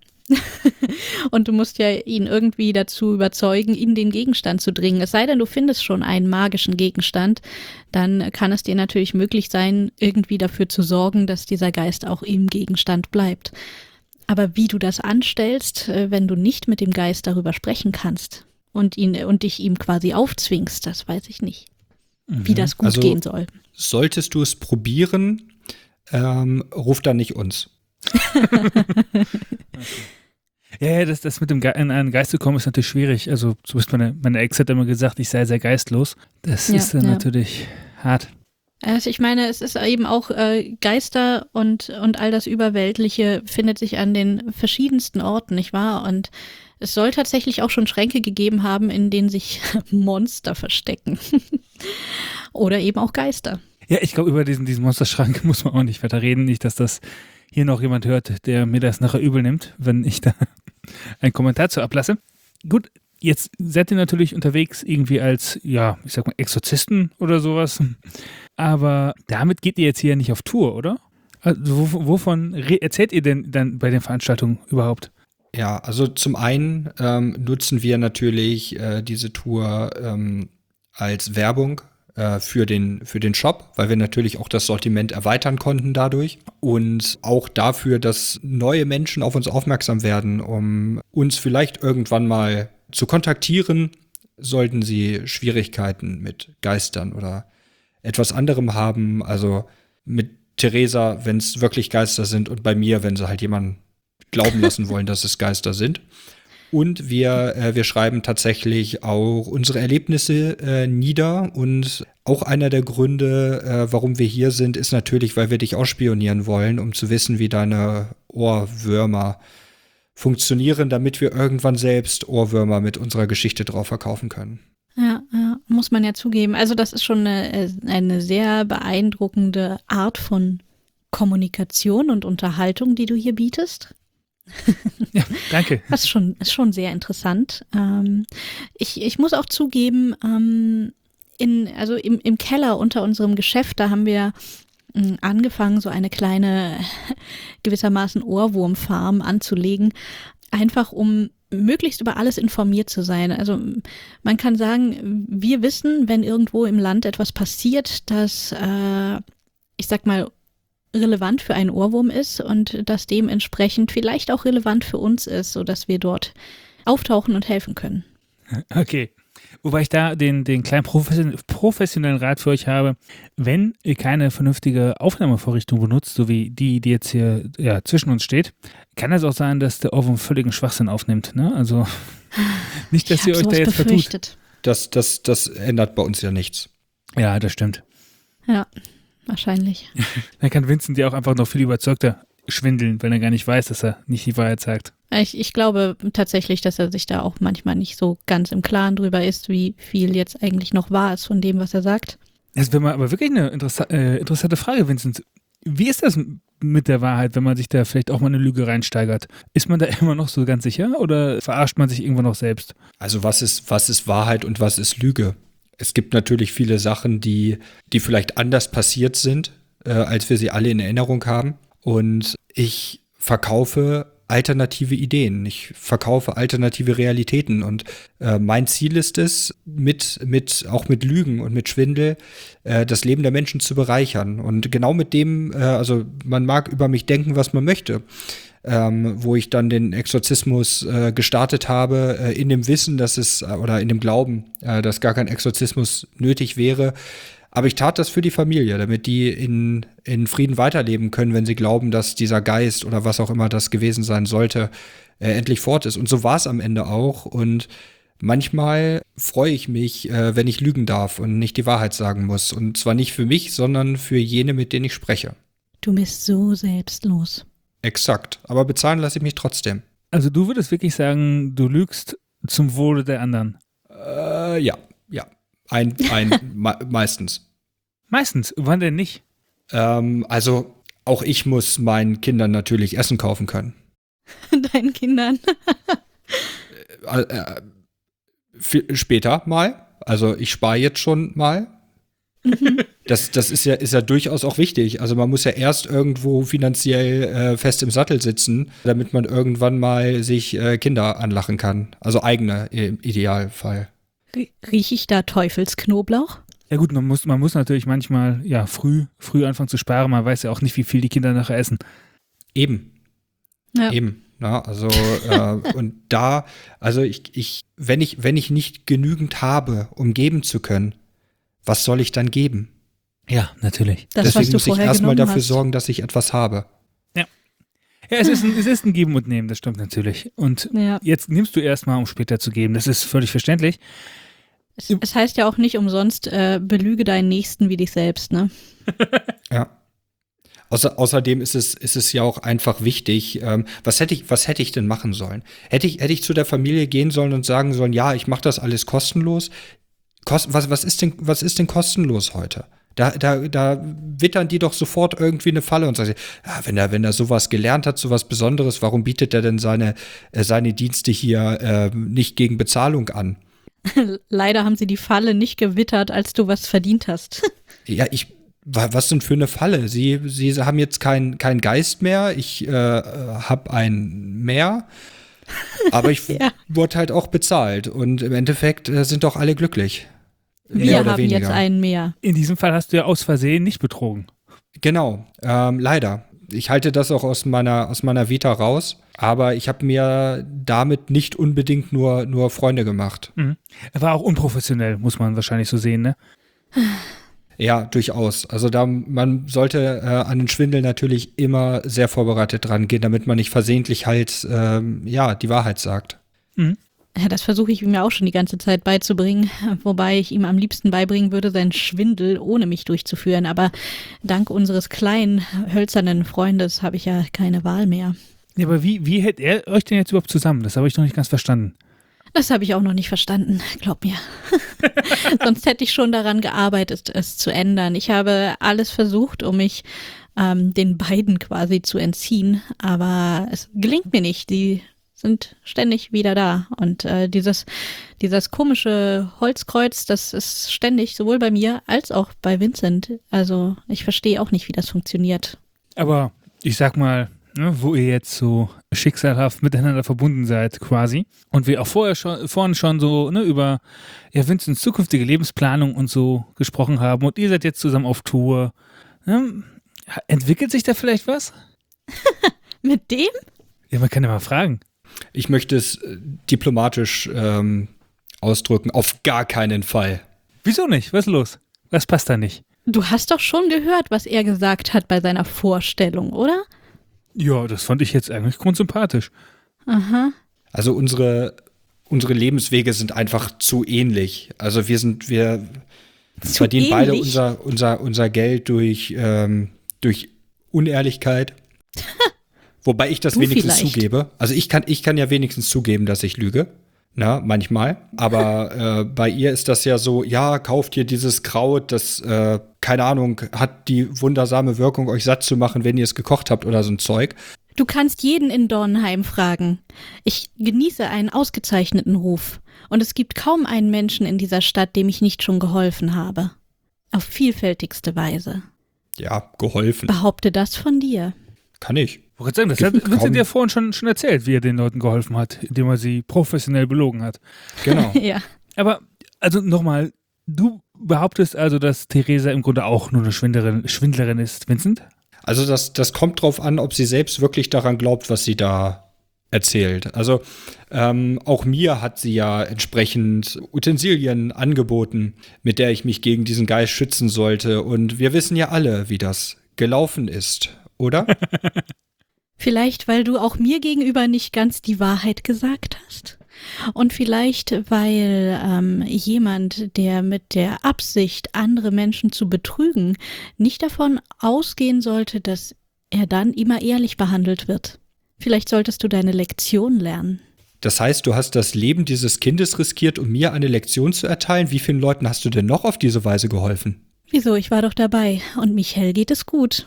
[SPEAKER 4] Und du musst ja ihn irgendwie dazu überzeugen, in den Gegenstand zu dringen. Es sei denn, du findest schon einen magischen Gegenstand, dann kann es dir natürlich möglich sein, irgendwie dafür zu sorgen, dass dieser Geist auch im Gegenstand bleibt. Aber wie du das anstellst, wenn du nicht mit dem Geist darüber sprechen kannst und ihn und dich ihm quasi aufzwingst, das weiß ich nicht, mhm. wie das gut
[SPEAKER 3] also,
[SPEAKER 4] gehen soll.
[SPEAKER 3] Solltest du es probieren, ähm, ruf dann nicht uns.
[SPEAKER 2] Ja, ja, das, das mit dem Ge- in einen Geist zu kommen ist natürlich schwierig. Also zumindest meine, meine Ex hat immer gesagt, ich sei sehr geistlos. Das
[SPEAKER 4] ja,
[SPEAKER 2] ist dann
[SPEAKER 4] ja.
[SPEAKER 2] natürlich hart.
[SPEAKER 4] Also ich meine, es ist eben auch äh, Geister und, und all das Überweltliche findet sich an den verschiedensten Orten, nicht wahr? Und es soll tatsächlich auch schon Schränke gegeben haben, in denen sich Monster verstecken. Oder eben auch Geister.
[SPEAKER 2] Ja, ich glaube, über diesen, diesen Monsterschrank muss man auch nicht weiter reden. Nicht, dass das hier noch jemand hört, der mir das nachher übel nimmt, wenn ich da einen Kommentar zu ablasse. Gut, jetzt seid ihr natürlich unterwegs irgendwie als, ja, ich sag mal, Exorzisten oder sowas. Aber damit geht ihr jetzt hier nicht auf Tour, oder? Also wovon re- erzählt ihr denn dann bei den Veranstaltungen überhaupt?
[SPEAKER 3] Ja, also zum einen ähm, nutzen wir natürlich äh, diese Tour ähm, als Werbung äh, für den, für den Shop, weil wir natürlich auch das Sortiment erweitern konnten dadurch. Und auch dafür, dass neue Menschen auf uns aufmerksam werden, um uns vielleicht irgendwann mal zu kontaktieren, sollten sie Schwierigkeiten mit Geistern oder etwas anderem haben. Also mit Theresa, wenn es wirklich Geister sind, und bei mir, wenn sie halt jemanden glauben lassen wollen, dass es Geister sind. Und wir, äh, wir schreiben tatsächlich auch unsere Erlebnisse äh, nieder. Und auch einer der Gründe, äh, warum wir hier sind, ist natürlich, weil wir dich ausspionieren wollen, um zu wissen, wie deine Ohrwürmer funktionieren, damit wir irgendwann selbst Ohrwürmer mit unserer Geschichte drauf verkaufen können.
[SPEAKER 4] Ja, ja, muss man ja zugeben. Also das ist schon eine, eine sehr beeindruckende Art von Kommunikation und Unterhaltung, die du hier bietest.
[SPEAKER 2] Ja, danke.
[SPEAKER 4] Das ist schon, ist schon sehr interessant. Ähm, ich, ich muss auch zugeben, ähm, in, also im, im Keller unter unserem Geschäft, da haben wir mh, angefangen, so eine kleine gewissermaßen Ohrwurmfarm anzulegen, einfach um möglichst über alles informiert zu sein. Also man kann sagen, wir wissen, wenn irgendwo im Land etwas passiert, das, äh, ich sag mal, relevant für einen Ohrwurm ist und das dementsprechend vielleicht auch relevant für uns ist, sodass wir dort auftauchen und helfen können.
[SPEAKER 2] Okay. Wobei ich da den, den kleinen profession- professionellen Rat für euch habe, wenn ihr keine vernünftige Aufnahmevorrichtung benutzt, so wie die, die jetzt hier ja, zwischen uns steht, kann es auch sein, dass der Ohrwurm völligen Schwachsinn aufnimmt. Ne? Also nicht, dass
[SPEAKER 4] Ich
[SPEAKER 2] ihr
[SPEAKER 4] hab
[SPEAKER 2] euch
[SPEAKER 4] sowas
[SPEAKER 2] da jetzt
[SPEAKER 4] befürchtet.
[SPEAKER 2] vertut.
[SPEAKER 3] Das, das, das ändert bei uns ja nichts.
[SPEAKER 2] Ja, das stimmt.
[SPEAKER 4] Ja, wahrscheinlich.
[SPEAKER 2] Dann kann Vincent ja auch einfach noch viel überzeugter schwindeln, wenn er gar nicht weiß, dass er nicht die Wahrheit sagt.
[SPEAKER 4] Ich, ich glaube tatsächlich, dass er sich da auch manchmal nicht so ganz im Klaren drüber ist, wie viel jetzt eigentlich noch wahr ist von dem, was er sagt.
[SPEAKER 2] Das wäre mal aber wirklich eine interessa- äh, interessante Frage, Vincent. Wie ist das mit der Wahrheit, wenn man sich da vielleicht auch mal eine Lüge reinsteigert? Ist man da immer noch so ganz sicher oder verarscht man sich irgendwann noch selbst?
[SPEAKER 3] Also was ist, was ist Wahrheit und was ist Lüge? Es gibt natürlich viele Sachen, die, die vielleicht anders passiert sind, äh, als wir sie alle in Erinnerung haben. Und ich verkaufe alternative Ideen. Ich verkaufe alternative Realitäten. Und äh, mein Ziel ist es, mit, mit, auch mit Lügen und mit Schwindel, äh, das Leben der Menschen zu bereichern. Und genau mit dem, äh, also man mag über mich denken, was man möchte. Ähm, wo ich dann den Exorzismus äh, gestartet habe, äh, in dem Wissen, dass es, äh, oder in dem Glauben, äh, dass gar kein Exorzismus nötig wäre. Aber ich tat das für die Familie, damit die in, in Frieden weiterleben können, wenn sie glauben, dass dieser Geist oder was auch immer das gewesen sein sollte, äh, endlich fort ist. Und so war es am Ende auch. Und manchmal freue ich mich, äh, wenn ich lügen darf und nicht die Wahrheit sagen muss. Und zwar nicht für mich, sondern für jene, mit denen ich spreche.
[SPEAKER 4] Du bist so selbstlos.
[SPEAKER 3] Exakt. Aber bezahlen lasse ich mich trotzdem.
[SPEAKER 2] Also du würdest wirklich sagen, du lügst zum Wohle der anderen?
[SPEAKER 3] Äh, ja, ja. Ein, ein me- meistens.
[SPEAKER 2] Meistens. Wann denn nicht?
[SPEAKER 3] Ähm, also auch ich muss meinen Kindern natürlich Essen kaufen können.
[SPEAKER 4] Deinen Kindern.
[SPEAKER 3] Äh, äh, f- später mal. Also ich spare jetzt schon mal. Das, das ist ja, ist ja durchaus auch wichtig. Also man muss ja erst irgendwo finanziell äh, fest im Sattel sitzen, damit man irgendwann mal sich äh, Kinder anlachen kann. Also eigene im Idealfall.
[SPEAKER 4] Rieche ich da Teufelsknoblauch?
[SPEAKER 2] Ja gut, man muss, man muss natürlich manchmal ja früh, früh anfangen zu sparen. Man weiß ja auch nicht, wie viel die Kinder nachher essen.
[SPEAKER 3] Eben.
[SPEAKER 4] Ja.
[SPEAKER 3] Eben. Na, also äh, und da, also ich, ich, wenn ich, wenn ich nicht genügend habe, um geben zu können, was soll ich dann geben?
[SPEAKER 2] Ja, natürlich.
[SPEAKER 4] Das,
[SPEAKER 3] Deswegen
[SPEAKER 4] was du
[SPEAKER 3] muss ich
[SPEAKER 4] vorher
[SPEAKER 3] erstmal
[SPEAKER 4] genommen
[SPEAKER 3] dafür
[SPEAKER 4] hast.
[SPEAKER 3] sorgen, dass ich etwas habe.
[SPEAKER 2] Ja, es ist, ein, es ist ein Geben und Nehmen, das stimmt natürlich. Und
[SPEAKER 4] Ja.
[SPEAKER 2] jetzt nimmst du erstmal, um später zu geben. Das ist völlig verständlich.
[SPEAKER 4] Es, es heißt ja auch nicht umsonst, äh, belüge deinen Nächsten wie dich selbst, ne?
[SPEAKER 3] Ja. Außer, außerdem ist es, ist es ja auch einfach wichtig, ähm, was hätte ich, was hätte ich denn machen sollen? Hätte ich, hätte ich zu der Familie gehen sollen und sagen sollen, ja, ich mache das alles kostenlos? Kost, was, was ist denn, was ist denn kostenlos heute? Da, da, da wittern die doch sofort irgendwie eine Falle und sagen, ja, wenn er, wenn er sowas gelernt hat, sowas Besonderes, warum bietet er denn seine, äh, seine Dienste hier äh, nicht gegen Bezahlung an?
[SPEAKER 4] Leider haben sie die Falle nicht gewittert, als du was verdient hast.
[SPEAKER 3] Ja, ich, wa- was denn für eine Falle? Sie, sie haben jetzt keinen kein Geist mehr, ich äh, habe ein mehr, aber ich
[SPEAKER 4] Ja.
[SPEAKER 3] wurde halt auch bezahlt und im Endeffekt äh, sind doch alle glücklich.
[SPEAKER 4] Wir
[SPEAKER 3] Mehr oder
[SPEAKER 4] haben
[SPEAKER 3] weniger.
[SPEAKER 4] jetzt einen mehr.
[SPEAKER 2] In diesem Fall hast du ja aus Versehen nicht betrogen.
[SPEAKER 3] Genau, ähm, leider. Ich halte das auch aus meiner, aus meiner Vita raus, aber ich habe mir damit nicht unbedingt nur, nur Freunde gemacht.
[SPEAKER 2] Mhm. Er war auch unprofessionell, muss man wahrscheinlich so sehen, ne?
[SPEAKER 3] Ja, durchaus. Also da man sollte äh, an den Schwindel natürlich immer sehr vorbereitet dran gehen, damit man nicht versehentlich halt ähm, ja die Wahrheit sagt.
[SPEAKER 2] Mhm.
[SPEAKER 4] Ja, das versuche ich ihm ja auch schon die ganze Zeit beizubringen, wobei ich ihm am liebsten beibringen würde, seinen Schwindel ohne mich durchzuführen. Aber dank unseres kleinen, hölzernen Freundes habe ich ja keine Wahl mehr.
[SPEAKER 2] Ja, aber wie, wie hält er euch denn jetzt überhaupt zusammen? Das habe ich noch nicht ganz verstanden.
[SPEAKER 4] Das habe ich auch noch nicht verstanden, glaub mir. Sonst hätte ich schon daran gearbeitet, es zu ändern. Ich habe alles versucht, um mich ähm, den beiden quasi zu entziehen, aber es gelingt mir nicht. Die sind ständig wieder da. Und äh, dieses, dieses komische Holzkreuz, das ist ständig sowohl bei mir als auch bei Vincent. Also ich verstehe auch nicht, wie das funktioniert.
[SPEAKER 2] Aber ich sag mal, ne, wo ihr jetzt so schicksalhaft miteinander verbunden seid quasi und wir auch vorher schon, vorhin schon so ne, über ja, Vincents zukünftige Lebensplanung und so gesprochen haben und ihr seid jetzt zusammen auf Tour. Ne? Entwickelt sich da vielleicht was?
[SPEAKER 4] Mit dem?
[SPEAKER 2] Ja, man kann ja mal fragen.
[SPEAKER 3] Ich möchte es äh, diplomatisch ähm, ausdrücken. Auf gar keinen Fall.
[SPEAKER 2] Wieso nicht? Was ist los? Was passt da nicht?
[SPEAKER 4] Du hast doch schon gehört, was er gesagt hat bei seiner Vorstellung, oder?
[SPEAKER 2] Ja, das fand ich jetzt eigentlich grundsympathisch.
[SPEAKER 4] Aha.
[SPEAKER 3] Also unsere, unsere Lebenswege sind einfach zu ähnlich. Also wir sind, wir
[SPEAKER 4] Zu
[SPEAKER 3] verdienen beide
[SPEAKER 4] ähnlich?
[SPEAKER 3] unser, unser, unser Geld durch, ähm, durch Unehrlichkeit. Wobei ich das
[SPEAKER 4] Du
[SPEAKER 3] wenigstens
[SPEAKER 4] vielleicht.
[SPEAKER 3] zugebe. Also ich kann, ich kann ja wenigstens zugeben, dass ich lüge. Na, manchmal. Aber äh, bei ihr ist das ja so, ja, kauft ihr dieses Kraut, das, äh, keine Ahnung, hat die wundersame Wirkung, euch satt zu machen, wenn ihr es gekocht habt oder so ein Zeug.
[SPEAKER 4] Du kannst jeden in Dornheim fragen. Ich genieße einen ausgezeichneten Ruf. Und es gibt kaum einen Menschen in dieser Stadt, dem ich nicht schon geholfen habe. Auf vielfältigste Weise.
[SPEAKER 3] Ja, geholfen.
[SPEAKER 4] Behaupte das von dir.
[SPEAKER 3] Kann ich.
[SPEAKER 2] Ich wollte sagen, das hat
[SPEAKER 3] Gibt kaum-
[SPEAKER 2] Vincent ja vorhin schon, schon erzählt, wie er den Leuten geholfen hat, indem er sie professionell belogen hat.
[SPEAKER 3] Genau.
[SPEAKER 4] Ja.
[SPEAKER 2] Aber, also nochmal, du behauptest also, dass Theresa im Grunde auch nur eine Schwindlerin, Schwindlerin ist, Vincent?
[SPEAKER 3] Also das, das kommt drauf an, ob sie selbst wirklich daran glaubt, was sie da erzählt. Also ähm, auch mir hat sie ja entsprechend Utensilien angeboten, mit der ich mich gegen diesen Geist schützen sollte. Und wir wissen ja alle, wie das gelaufen ist, oder?
[SPEAKER 4] Vielleicht, weil du auch mir gegenüber nicht ganz die Wahrheit gesagt hast. Und vielleicht, weil ähm, jemand, der mit der Absicht, andere Menschen zu betrügen, nicht davon ausgehen sollte, dass er dann immer ehrlich behandelt wird. Vielleicht solltest du deine Lektion lernen.
[SPEAKER 3] Das heißt, du hast das Leben dieses Kindes riskiert, um mir eine Lektion zu erteilen? Wie vielen Leuten hast du denn noch auf diese Weise geholfen?
[SPEAKER 4] Wieso? Ich war doch dabei. Und Michael geht es gut.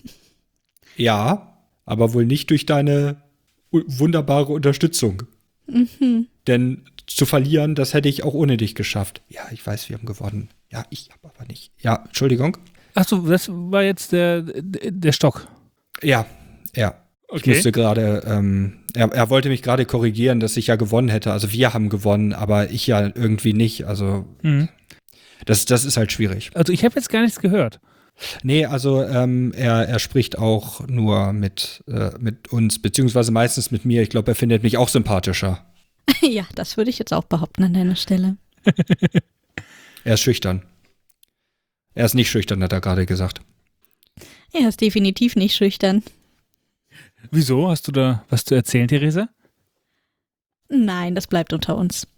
[SPEAKER 3] Ja, aber wohl nicht durch deine u- wunderbare Unterstützung.
[SPEAKER 4] Mhm.
[SPEAKER 3] Denn zu verlieren, das hätte ich auch ohne dich geschafft. Ja, ich weiß, wir haben gewonnen. Ja, ich habe aber nicht. Ja, Entschuldigung.
[SPEAKER 2] Achso, das war jetzt der, der, der Stock.
[SPEAKER 3] Ja, ja. Ich
[SPEAKER 2] Okay.
[SPEAKER 3] musste gerade, ähm, er, er wollte mich gerade korrigieren, dass ich ja gewonnen hätte. Also wir haben gewonnen, aber ich ja irgendwie nicht. Also
[SPEAKER 2] Mhm.
[SPEAKER 3] das, das ist halt schwierig.
[SPEAKER 2] Also ich habe jetzt gar nichts gehört.
[SPEAKER 3] Nee, also ähm, er, er spricht auch nur mit, äh, mit uns, beziehungsweise meistens mit mir. Ich glaube, er findet mich auch sympathischer.
[SPEAKER 4] Ja, das würde ich jetzt auch behaupten an deiner Stelle.
[SPEAKER 3] Er ist schüchtern. Er ist nicht schüchtern, hat er gerade gesagt.
[SPEAKER 4] Er ist definitiv nicht schüchtern.
[SPEAKER 2] Wieso? Hast du da was zu erzählen, Theresa?
[SPEAKER 4] Nein, das bleibt unter uns.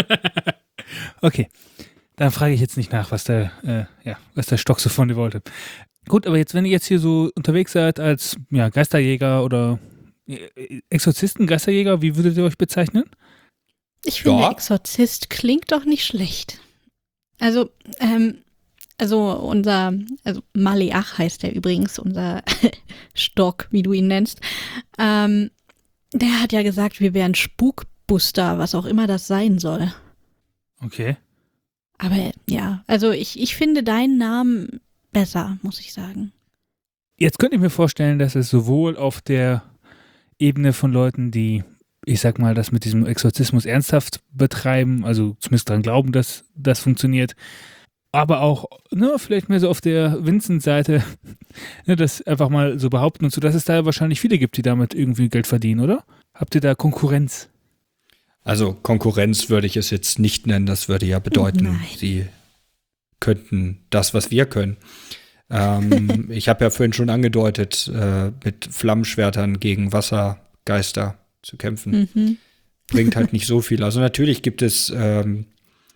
[SPEAKER 2] Okay, dann frage ich jetzt nicht nach, was der, äh, ja, was der Stock so von dir wollte. Gut, aber jetzt, wenn ihr jetzt hier so unterwegs seid als ja, Geisterjäger oder äh, Exorzisten, Geisterjäger, wie würdet ihr euch bezeichnen?
[SPEAKER 4] Ich finde,
[SPEAKER 3] Ja.
[SPEAKER 4] Exorzist klingt doch nicht schlecht. Also, ähm, also unser, also Maleach heißt er übrigens, unser Stock, wie du ihn nennst. Ähm, der hat ja gesagt, wir wären Spukbuster, was auch immer das sein soll.
[SPEAKER 2] Okay.
[SPEAKER 4] Aber ja, also ich, ich finde deinen Namen besser, muss ich sagen.
[SPEAKER 2] Jetzt könnte ich mir vorstellen, dass es sowohl auf der Ebene von Leuten, die, ich sag mal, das mit diesem Exorzismus ernsthaft betreiben, also zumindest daran glauben, dass das funktioniert, aber auch, ne, vielleicht mehr so auf der Vincent-Seite, ne, das einfach mal so behaupten und so, dass es da wahrscheinlich viele gibt, die damit irgendwie Geld verdienen, oder? Habt ihr da Konkurrenz?
[SPEAKER 3] Also Konkurrenz würde ich es jetzt nicht nennen. Das würde ja bedeuten,
[SPEAKER 4] Nein.
[SPEAKER 3] sie könnten das, was wir können. Ähm, ich habe ja vorhin schon angedeutet, äh, mit Flammenschwertern gegen Wassergeister zu kämpfen.
[SPEAKER 4] Mhm.
[SPEAKER 3] Bringt halt nicht so viel. Also natürlich gibt es, ähm,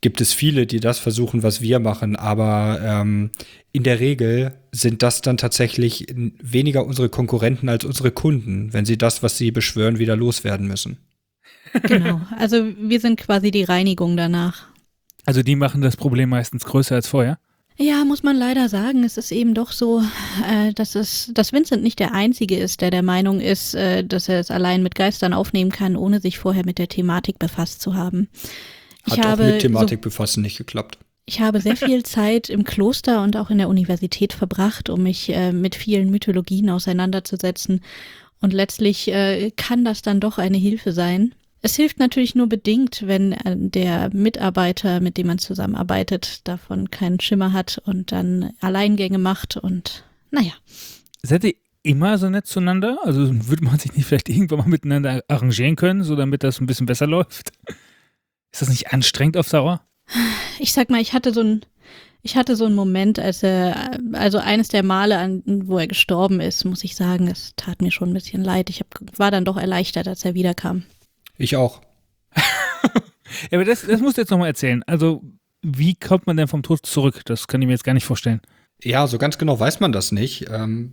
[SPEAKER 3] gibt es viele, die das versuchen, was wir machen, aber ähm, in der Regel sind das dann tatsächlich weniger unsere Konkurrenten als unsere Kunden, wenn sie das, was sie beschwören, wieder loswerden müssen.
[SPEAKER 4] Genau, also wir sind quasi die Reinigung danach.
[SPEAKER 2] Also die machen das Problem meistens größer als vorher?
[SPEAKER 4] Ja, muss man leider sagen. Es ist eben doch so, äh, dass es, dass Vincent nicht der Einzige ist, der der Meinung ist, äh, dass er es allein mit Geistern aufnehmen kann, ohne sich vorher mit der Thematik befasst zu haben. Ich
[SPEAKER 3] Hat
[SPEAKER 4] habe
[SPEAKER 3] auch mit Thematik
[SPEAKER 4] so,
[SPEAKER 3] befassen nicht geklappt.
[SPEAKER 4] Ich habe sehr viel Zeit im Kloster und auch in der Universität verbracht, um mich äh, mit vielen Mythologien auseinanderzusetzen. Und letztlich äh, kann das dann doch eine Hilfe sein. Es hilft natürlich nur bedingt, wenn der Mitarbeiter, mit dem man zusammenarbeitet, davon keinen Schimmer hat und dann Alleingänge macht und naja.
[SPEAKER 2] Seid ihr immer so nett zueinander? Also würde man sich nicht vielleicht irgendwann mal miteinander arrangieren können, so damit das ein bisschen besser läuft? Ist das nicht anstrengend auf Dauer?
[SPEAKER 4] Ich sag mal, ich hatte so ein, ich hatte so einen Moment, als er, also eines der Male, an, wo er gestorben ist, muss ich sagen, es tat mir schon ein bisschen leid. Ich hab, war dann doch erleichtert, als er wiederkam.
[SPEAKER 3] Ich auch.
[SPEAKER 2] Ja, aber das, das musst du jetzt nochmal erzählen. Also, wie kommt man denn vom Tod zurück? Das kann ich mir jetzt gar nicht vorstellen.
[SPEAKER 3] Ja, so ganz genau weiß man das nicht. Ähm,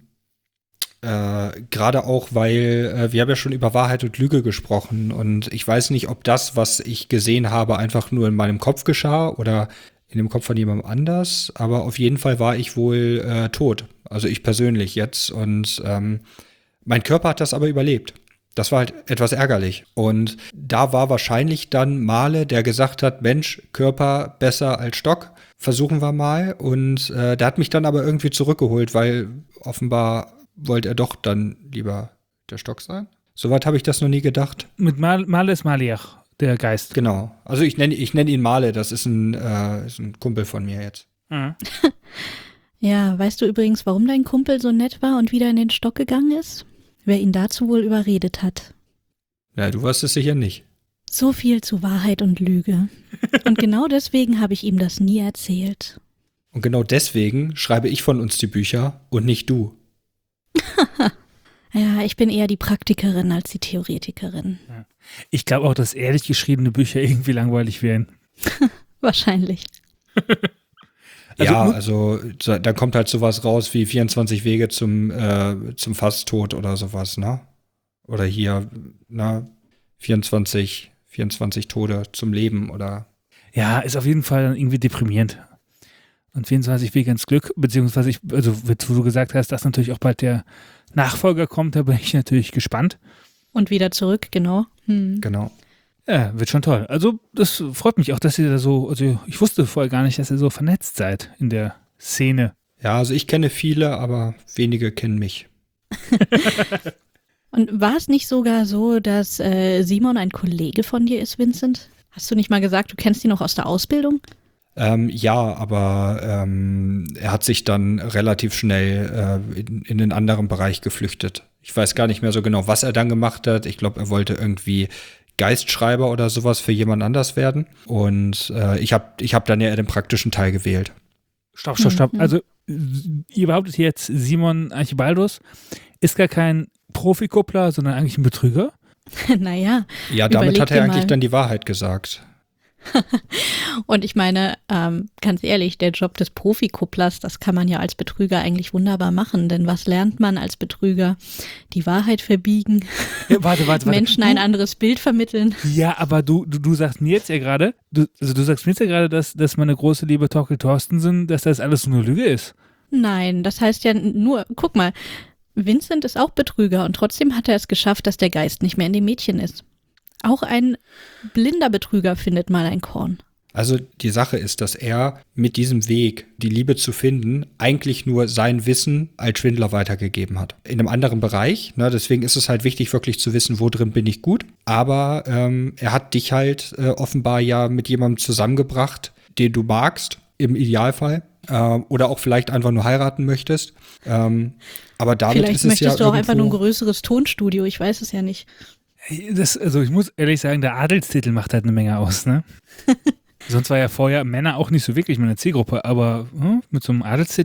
[SPEAKER 3] äh, gerade auch, weil äh, wir haben ja schon über Wahrheit und Lüge gesprochen. Und ich weiß nicht, ob das, was ich gesehen habe, einfach nur in meinem Kopf geschah oder in dem Kopf von jemandem anders. Aber auf jeden Fall war ich wohl äh, tot. Also ich persönlich jetzt. Und ähm, mein Körper hat das aber überlebt. Das war halt etwas ärgerlich. Und da war wahrscheinlich dann Male, der gesagt hat, Mensch, Körper besser als Stock, versuchen wir mal. Und äh, der hat mich dann aber irgendwie zurückgeholt, weil offenbar wollte er doch dann lieber der Stock sein. Soweit habe ich das noch nie gedacht.
[SPEAKER 2] Mit Mal Male ist Maliach, der Geist.
[SPEAKER 3] Genau. Also ich nenne ich nenn ihn Male, das ist ein, äh, ist ein Kumpel von mir jetzt.
[SPEAKER 2] Mhm.
[SPEAKER 4] Ja, weißt du übrigens, warum dein Kumpel so nett war und wieder in den Stock gegangen ist? Wer ihn dazu wohl überredet hat.
[SPEAKER 3] Ja, du weißt es sicher nicht.
[SPEAKER 4] So viel zu Wahrheit und Lüge. Und genau deswegen habe ich ihm das nie erzählt.
[SPEAKER 3] Und genau deswegen schreibe ich von uns die Bücher und nicht du.
[SPEAKER 4] Ja, ich bin eher die Praktikerin als die Theoretikerin.
[SPEAKER 2] Ja. Ich glaube auch, dass ehrlich geschriebene Bücher irgendwie langweilig wären.
[SPEAKER 4] Wahrscheinlich.
[SPEAKER 2] Also,
[SPEAKER 3] ja, also so, da kommt halt sowas raus wie vierundzwanzig Wege zum, äh, zum Fasttod oder sowas, ne? Oder hier, ne? vierundzwanzig, vierundzwanzig Tode zum Leben oder.
[SPEAKER 2] Ja, ist auf jeden Fall dann irgendwie deprimierend. Und vierundzwanzig Wege ins Glück, beziehungsweise, ich, also, wo du gesagt hast, dass natürlich auch bald der Nachfolger kommt, da bin ich natürlich gespannt.
[SPEAKER 4] Und wieder zurück, genau. Hm.
[SPEAKER 3] Genau.
[SPEAKER 2] Ja, wird schon toll. Also, das freut mich auch, dass ihr da so, also, ich wusste vorher gar nicht, dass ihr so vernetzt seid in der Szene.
[SPEAKER 3] Ja, also ich kenne viele, aber wenige kennen mich.
[SPEAKER 4] Und war es nicht sogar so, dass äh, Simon ein Kollege von dir ist, Vincent? Hast du nicht mal gesagt, du kennst ihn noch aus der Ausbildung?
[SPEAKER 3] Ähm, ja, aber ähm, er hat sich dann relativ schnell äh, in, in den anderen Bereich geflüchtet. Ich weiß gar nicht mehr so genau, was er dann gemacht hat. Ich glaube, er wollte irgendwie Geistschreiber oder sowas für jemand anders werden. Und äh, ich habe ich hab dann ja den praktischen Teil gewählt.
[SPEAKER 2] Stopp, stopp, stopp.
[SPEAKER 4] Mhm.
[SPEAKER 2] Also, ihr behauptet jetzt, Simon Archibaldus ist gar kein Profikuppler, sondern eigentlich ein Betrüger?
[SPEAKER 4] Naja.
[SPEAKER 3] Ja, damit
[SPEAKER 4] überleg
[SPEAKER 3] hat er
[SPEAKER 4] dir
[SPEAKER 3] eigentlich
[SPEAKER 4] mal.
[SPEAKER 3] dann die Wahrheit gesagt.
[SPEAKER 4] Und ich meine, ähm, ganz ehrlich, der Job des Profikupplers, das kann man ja als Betrüger eigentlich wunderbar machen. Denn was lernt man als Betrüger? Die Wahrheit verbiegen,
[SPEAKER 2] Ja, warte, warte, warte.
[SPEAKER 4] Menschen
[SPEAKER 2] du,
[SPEAKER 4] ein anderes Bild vermitteln.
[SPEAKER 2] Ja, aber du, du, du sagst mir jetzt ja gerade, du, also du sagst mir jetzt ja gerade, dass, dass meine große Liebe Torkel Thorstensen, dass das alles nur Lüge ist.
[SPEAKER 4] Nein, das heißt ja nur, guck mal, Vincent ist auch Betrüger und trotzdem hat er es geschafft, dass der Geist nicht mehr in dem Mädchen ist. Auch ein blinder Betrüger findet mal ein Korn.
[SPEAKER 3] Also die Sache ist, dass er mit diesem Weg, die Liebe zu finden, eigentlich nur sein Wissen als Schwindler weitergegeben hat. In einem anderen Bereich, ne, deswegen ist es halt wichtig, wirklich zu wissen, wo drin bin ich gut. Aber ähm, er hat dich halt äh, offenbar ja mit jemandem zusammengebracht, den du magst, im Idealfall. Äh, oder auch vielleicht einfach nur heiraten möchtest. Ähm, aber damit
[SPEAKER 4] Vielleicht
[SPEAKER 3] ist es
[SPEAKER 4] möchtest
[SPEAKER 3] ja
[SPEAKER 4] du auch einfach nur ein
[SPEAKER 3] irgendwo-
[SPEAKER 4] größeres Tonstudio, ich weiß es ja nicht.
[SPEAKER 2] Das, also ich muss ehrlich sagen, der Adelstitel macht halt eine Menge aus, ne? Sonst war ja vorher Männer auch nicht so wirklich meine Zielgruppe, aber hm, mit so einem Adelstitel.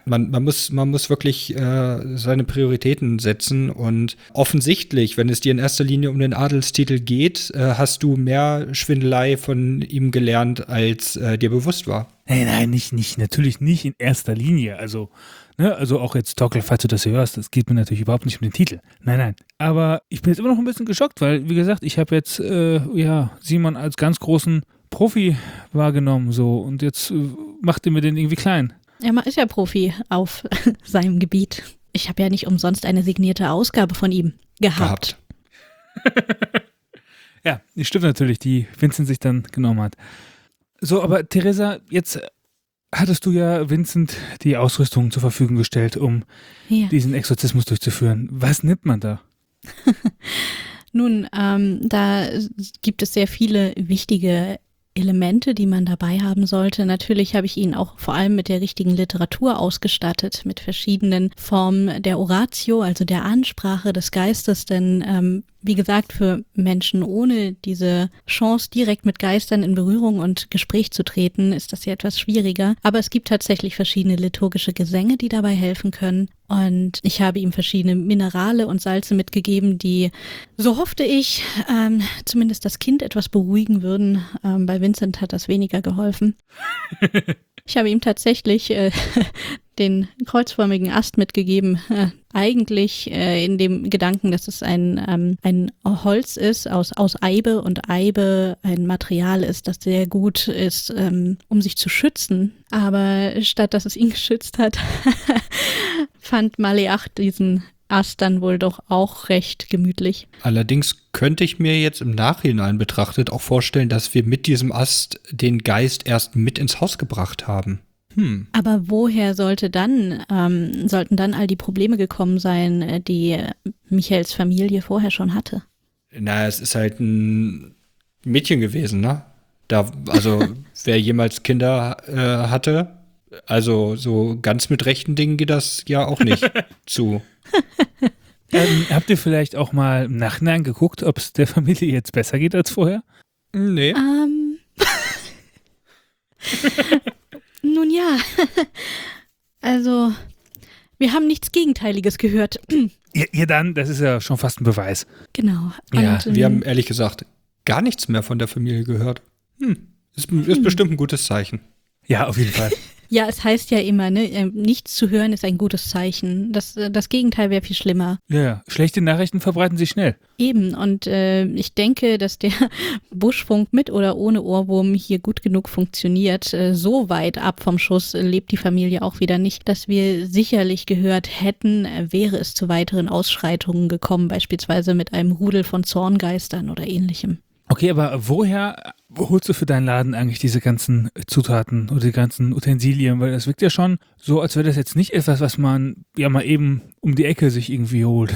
[SPEAKER 3] man, man, muss, man muss wirklich äh, seine Prioritäten setzen und offensichtlich, wenn es dir in erster Linie um den Adelstitel geht, äh, hast du mehr Schwindelei von ihm gelernt, als äh, dir bewusst war.
[SPEAKER 2] Nein, nein, nicht, nicht, natürlich nicht in erster Linie. Also, ne, also auch jetzt, Torkel, falls du das hier hörst, das geht mir natürlich überhaupt nicht um den Titel. Nein, nein. Aber ich bin jetzt immer noch ein bisschen geschockt, weil, wie gesagt, ich habe jetzt, äh, ja, Simon als ganz großen Profi wahrgenommen, so, und jetzt äh, macht ihr mir den irgendwie klein.
[SPEAKER 4] Er ist ja Profi auf seinem Gebiet. Ich habe ja nicht umsonst eine signierte Ausgabe von ihm gehabt.
[SPEAKER 3] gehabt.
[SPEAKER 2] Ja, das stimmt natürlich, die Vincent sich dann genommen hat. So, aber Theresa, jetzt hattest du ja Vincent die Ausrüstung zur Verfügung gestellt, um
[SPEAKER 4] Ja.
[SPEAKER 2] diesen Exorzismus durchzuführen. Was nimmt man da?
[SPEAKER 4] Nun, ähm, da gibt es sehr viele wichtige Elemente, die man dabei haben sollte. Natürlich habe ich ihn auch vor allem mit der richtigen Literatur ausgestattet, mit verschiedenen Formen der Oratio, also der Ansprache des Geistes, denn ähm, wie gesagt, für Menschen ohne diese Chance, direkt mit Geistern in Berührung und Gespräch zu treten, ist das ja etwas schwieriger. Aber es gibt tatsächlich verschiedene liturgische Gesänge, die dabei helfen können. Und ich habe ihm verschiedene Minerale und Salze mitgegeben, die, so hoffte ich, ähm, zumindest das Kind etwas beruhigen würden. Ähm, bei Vincent hat das weniger geholfen. Ich habe ihm tatsächlich äh, den kreuzförmigen Ast mitgegeben, äh, eigentlich äh, in dem Gedanken, dass es ein, ähm, ein Holz ist aus, aus Eibe und Eibe ein Material ist, das sehr gut ist, ähm, um sich zu schützen. Aber statt dass es ihn geschützt hat, fand Maleach diesen Ast dann wohl doch auch recht gemütlich.
[SPEAKER 3] Allerdings könnte ich mir jetzt im Nachhinein betrachtet auch vorstellen, dass wir mit diesem Ast den Geist erst mit ins Haus gebracht haben. Hm.
[SPEAKER 4] Aber woher sollte dann, ähm, sollten dann all die Probleme gekommen sein, die Michaels Familie vorher schon hatte?
[SPEAKER 3] Na, es ist halt ein Mädchen gewesen, ne? Da, also, wer jemals Kinder äh, hatte, also so ganz mit rechten Dingen geht das ja auch nicht zu.
[SPEAKER 2] Ähm, habt ihr vielleicht auch mal im Nachhinein geguckt, ob es der Familie jetzt besser geht als vorher?
[SPEAKER 3] Nee.
[SPEAKER 4] Ähm. Nun ja, also wir haben nichts Gegenteiliges gehört.
[SPEAKER 2] Ihr, ihr dann, das ist ja schon fast ein Beweis.
[SPEAKER 4] Genau.
[SPEAKER 2] Ja,
[SPEAKER 4] Und, ähm,
[SPEAKER 3] Wir haben ehrlich gesagt gar nichts mehr von der Familie gehört. Hm. Ist, ist
[SPEAKER 4] Hm.
[SPEAKER 3] bestimmt ein gutes Zeichen.
[SPEAKER 2] Ja, auf jeden Fall.
[SPEAKER 4] Ja, es heißt ja immer, ne, äh, nichts zu hören ist ein gutes Zeichen. Das, äh, das Gegenteil wäre viel schlimmer.
[SPEAKER 2] Ja, ja, schlechte Nachrichten verbreiten sich schnell.
[SPEAKER 4] Eben, und äh, ich denke, dass der Buschfunk mit oder ohne Ohrwurm hier gut genug funktioniert. Äh, so weit ab vom Schuss äh, lebt die Familie auch wieder nicht, dass wir sicherlich gehört hätten, äh, wäre es zu weiteren Ausschreitungen gekommen, beispielsweise mit einem Rudel von Zorngeistern oder ähnlichem.
[SPEAKER 2] Okay, aber woher holst du für deinen Laden eigentlich diese ganzen Zutaten oder die ganzen Utensilien? Weil das wirkt ja schon so, als wäre das jetzt nicht etwas, was man ja mal eben um die Ecke sich irgendwie holt.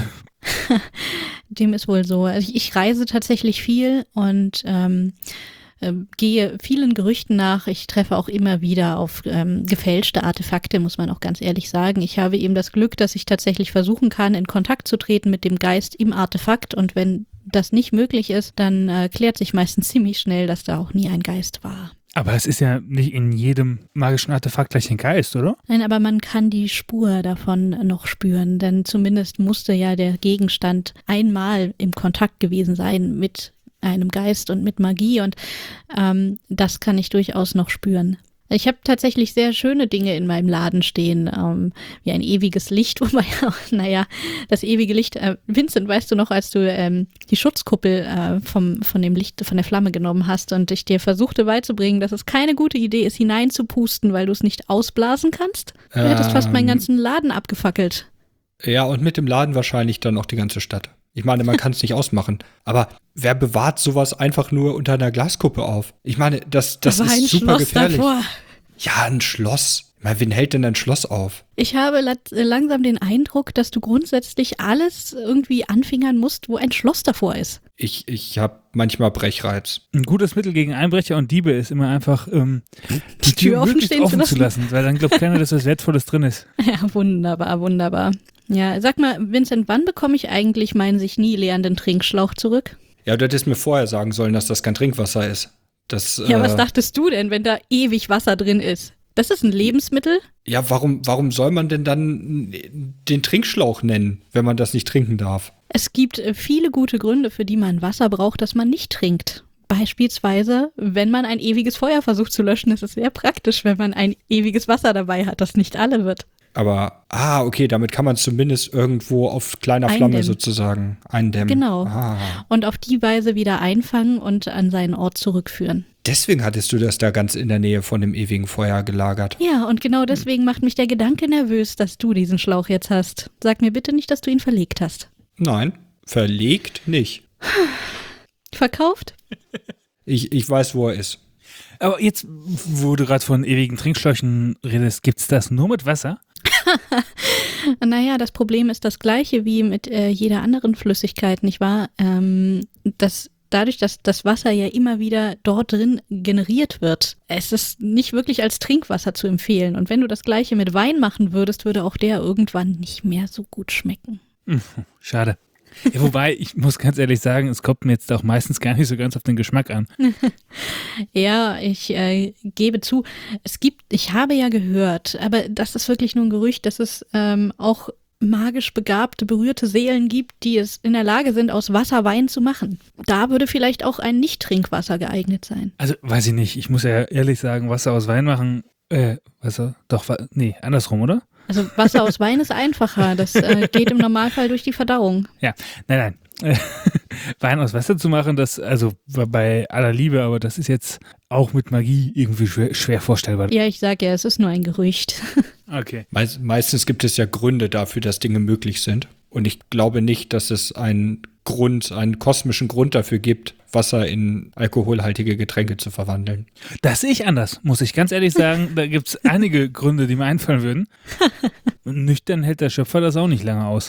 [SPEAKER 4] Dem ist wohl so. Also ich, ich reise tatsächlich viel und ähm, äh, gehe vielen Gerüchten nach. Ich treffe auch immer wieder auf ähm, gefälschte Artefakte, muss man auch ganz ehrlich sagen. Ich habe eben das Glück, dass ich tatsächlich versuchen kann, in Kontakt zu treten mit dem Geist im Artefakt, und wenn das nicht möglich ist, dann äh, klärt sich meistens ziemlich schnell, dass da auch nie ein Geist war.
[SPEAKER 2] Aber es ist ja nicht in jedem magischen Artefakt gleich ein Geist, oder?
[SPEAKER 4] Nein, aber man kann die Spur davon noch spüren, denn zumindest musste ja der Gegenstand einmal im Kontakt gewesen sein mit einem Geist und mit Magie, und ähm, das kann ich durchaus noch spüren. Ich habe tatsächlich sehr schöne Dinge in meinem Laden stehen, ähm, wie ein ewiges Licht, wobei auch, naja, das ewige Licht, äh, Vincent, weißt du noch, als du ähm, die Schutzkuppel äh, vom, von dem Licht, von der Flamme genommen hast und ich dir versuchte beizubringen, dass es keine gute Idee ist, hineinzupusten, weil du es nicht ausblasen kannst? Du hättest fast meinen ganzen Laden abgefackelt.
[SPEAKER 3] Ja, und mit dem Laden wahrscheinlich dann auch die ganze Stadt. Ich meine, man kann es nicht ausmachen. Aber wer bewahrt sowas einfach nur unter einer Glaskuppe auf? Ich meine, das, das
[SPEAKER 4] Da war
[SPEAKER 3] ist
[SPEAKER 4] ein
[SPEAKER 3] super
[SPEAKER 4] Schloss
[SPEAKER 3] gefährlich.
[SPEAKER 4] davor.
[SPEAKER 3] Ja, ein Schloss. Ich meine, wen hält denn ein Schloss auf?
[SPEAKER 4] Ich habe la- langsam den Eindruck, dass du grundsätzlich alles irgendwie anfingern musst, wo ein Schloss davor ist.
[SPEAKER 3] Ich, ich habe manchmal Brechreiz.
[SPEAKER 2] Ein gutes Mittel gegen Einbrecher und Diebe ist immer einfach, ähm, die
[SPEAKER 4] Die Tür
[SPEAKER 2] Tür
[SPEAKER 4] offen
[SPEAKER 2] möglichst
[SPEAKER 4] stehen zu
[SPEAKER 2] offen zu
[SPEAKER 4] lassen.
[SPEAKER 2] lassen, weil dann glaubt keiner, dass was Wertvolles drin ist.
[SPEAKER 4] Ja, wunderbar, wunderbar. Ja, sag mal, Vincent, wann bekomme ich eigentlich meinen sich nie leerenden Trinkschlauch zurück?
[SPEAKER 3] Ja, du hättest mir vorher sagen sollen, dass das kein Trinkwasser ist. Das,
[SPEAKER 4] Ja,
[SPEAKER 3] äh,
[SPEAKER 4] was dachtest du denn, wenn da ewig Wasser drin ist? Das ist ein Lebensmittel.
[SPEAKER 3] Ja, warum, warum soll man denn dann den Trinkschlauch nennen, wenn man das nicht trinken darf?
[SPEAKER 4] Es gibt äh, viele gute Gründe, für die man Wasser braucht, das man nicht trinkt. Beispielsweise, wenn man ein ewiges Feuer versucht zu löschen, ist es sehr praktisch, wenn man ein ewiges Wasser dabei hat, das nicht alle wird.
[SPEAKER 3] Aber, ah, okay, damit kann man zumindest irgendwo auf kleiner Flamme
[SPEAKER 4] Eindämmen.
[SPEAKER 3] sozusagen eindämmen.
[SPEAKER 4] Genau.
[SPEAKER 3] Ah.
[SPEAKER 4] Und auf die Weise wieder einfangen und an seinen Ort zurückführen.
[SPEAKER 3] Deswegen hattest du das da ganz in der Nähe von dem ewigen Feuer gelagert.
[SPEAKER 4] Ja, und genau deswegen macht mich der Gedanke nervös, dass du diesen Schlauch jetzt hast. Sag mir bitte nicht, dass du ihn verlegt hast.
[SPEAKER 3] Nein, verlegt nicht.
[SPEAKER 4] Verkauft?
[SPEAKER 3] Ich, ich weiß, wo er ist.
[SPEAKER 2] Aber jetzt, wo du gerade von ewigen Trinkschläuchen redest, gibt's das nur mit Wasser?
[SPEAKER 4] Naja, das Problem ist das gleiche wie mit äh, jeder anderen Flüssigkeit, nicht wahr? Ähm, das, dadurch, dass das Wasser ja immer wieder dort drin generiert wird, es ist nicht wirklich als Trinkwasser zu empfehlen. Und wenn du das gleiche mit Wein machen würdest, würde auch der irgendwann nicht mehr so gut schmecken.
[SPEAKER 2] Schade. Ja, wobei, ich muss ganz ehrlich sagen, es kommt mir jetzt auch meistens gar nicht so ganz auf den Geschmack an.
[SPEAKER 4] Ja, ich äh, gebe zu, es gibt, ich habe ja gehört, aber das ist wirklich nur ein Gerücht, dass es ähm, auch magisch begabte, berührte Seelen gibt, die es in der Lage sind, aus Wasser Wein zu machen. Da würde vielleicht auch ein Nicht-Trinkwasser geeignet sein.
[SPEAKER 2] Also, weiß ich nicht. Ich muss ja ehrlich sagen, Wasser aus Wein machen, äh, Wasser, doch, wa- nee, andersrum, oder?
[SPEAKER 4] Also Wasser aus Wein ist einfacher, das äh, geht im Normalfall durch die Verdauung.
[SPEAKER 2] Ja, nein, nein. Wein aus Wasser zu machen, das, also bei aller Liebe, aber das ist jetzt auch mit Magie irgendwie schwer, schwer vorstellbar.
[SPEAKER 4] Ja, ich sage ja, es ist nur ein Gerücht.
[SPEAKER 2] Okay.
[SPEAKER 3] Meist, meistens gibt es ja Gründe dafür, dass Dinge möglich sind. Und ich glaube nicht, dass es einen Grund, einen kosmischen Grund dafür gibt, Wasser in alkoholhaltige Getränke zu verwandeln.
[SPEAKER 2] Das sehe ich anders, muss ich ganz ehrlich sagen. Da gibt es einige Gründe, die mir einfallen würden. Und nüchtern hält der Schöpfer das auch nicht lange aus.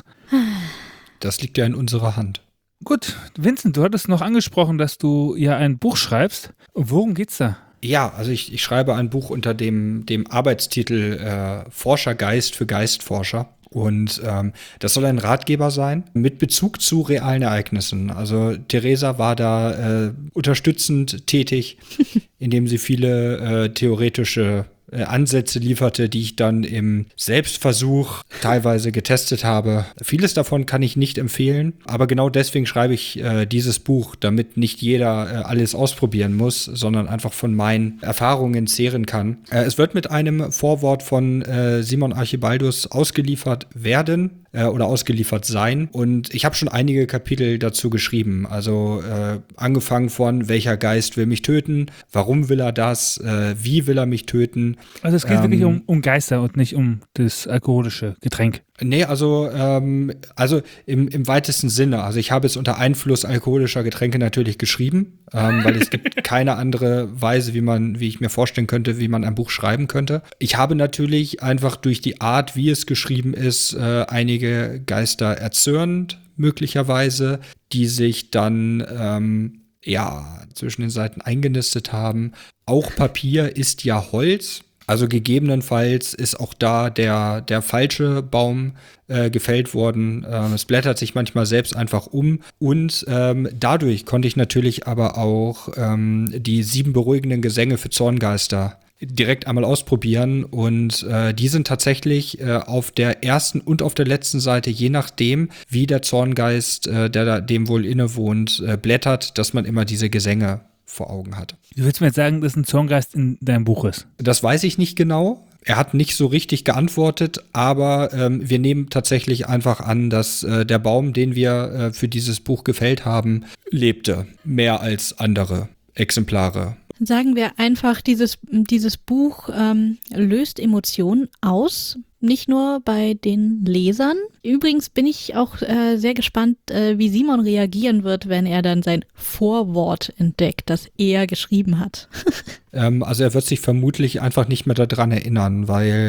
[SPEAKER 3] Das liegt ja in unserer Hand.
[SPEAKER 2] Gut, Vincent, du hattest noch angesprochen, dass du ja ein Buch schreibst. Worum geht's da?
[SPEAKER 3] Ja, also ich, ich schreibe ein Buch unter dem, dem Arbeitstitel äh, Forschergeist für Geistforscher. Und ähm, das soll ein Ratgeber sein mit Bezug zu realen Ereignissen. Also Theresa war da äh, unterstützend tätig, indem sie viele äh, theoretische äh, Ansätze lieferte, die ich dann im Selbstversuch teilweise getestet habe. Vieles davon kann ich nicht empfehlen, aber genau deswegen schreibe ich äh, dieses Buch, damit nicht jeder äh, alles ausprobieren muss, sondern einfach von meinen Erfahrungen zehren kann. Äh, es wird mit einem Vorwort von äh, Simon Archibaldus ausgeliefert werden äh, oder ausgeliefert sein. Und ich habe schon einige Kapitel dazu geschrieben. Also äh, angefangen von welcher Geist will mich töten, warum will er das, äh, wie will er mich töten.
[SPEAKER 2] Also es geht
[SPEAKER 3] Ähm,
[SPEAKER 2] wirklich um, um Geister und nicht um das alkoholische Getränk.
[SPEAKER 3] Nee, also, ähm, also im, im weitesten Sinne. Also ich habe es unter Einfluss alkoholischer Getränke natürlich geschrieben, ähm, weil es gibt keine andere Weise, wie man, wie ich mir vorstellen könnte, wie man ein Buch schreiben könnte. Ich habe natürlich einfach durch die Art, wie es geschrieben ist, äh, einige Geister erzürnt, möglicherweise, die sich dann ähm, ja zwischen den Seiten eingenistet haben. Auch Papier ist ja Holz. Also gegebenenfalls ist auch da der, der falsche Baum äh, gefällt worden. Ähm, es blättert sich manchmal selbst einfach um. Und ähm, dadurch konnte ich natürlich aber auch ähm, die sieben beruhigenden Gesänge für Zorngeister direkt einmal ausprobieren. Und äh, die sind tatsächlich äh, auf der ersten und auf der letzten Seite, je nachdem, wie der Zorngeist, äh, der da dem wohl innewohnt, äh, blättert, dass man immer diese Gesänge vor Augen hat.
[SPEAKER 2] Du willst mir jetzt sagen, dass ein Zorngeist in deinem Buch ist?
[SPEAKER 3] Das weiß ich nicht genau. Er hat nicht so richtig geantwortet, aber ähm, wir nehmen tatsächlich einfach an, dass äh, der Baum, den wir äh, für dieses Buch gefällt haben, lebte. Mehr als andere Exemplare.
[SPEAKER 4] Sagen wir einfach, dieses, dieses Buch ähm, löst Emotionen aus, nicht nur bei den Lesern. Übrigens bin ich auch äh, sehr gespannt, äh, wie Simon reagieren wird, wenn er dann sein Vorwort entdeckt, das er geschrieben hat.
[SPEAKER 3] ähm, also er wird sich vermutlich einfach nicht mehr daran erinnern,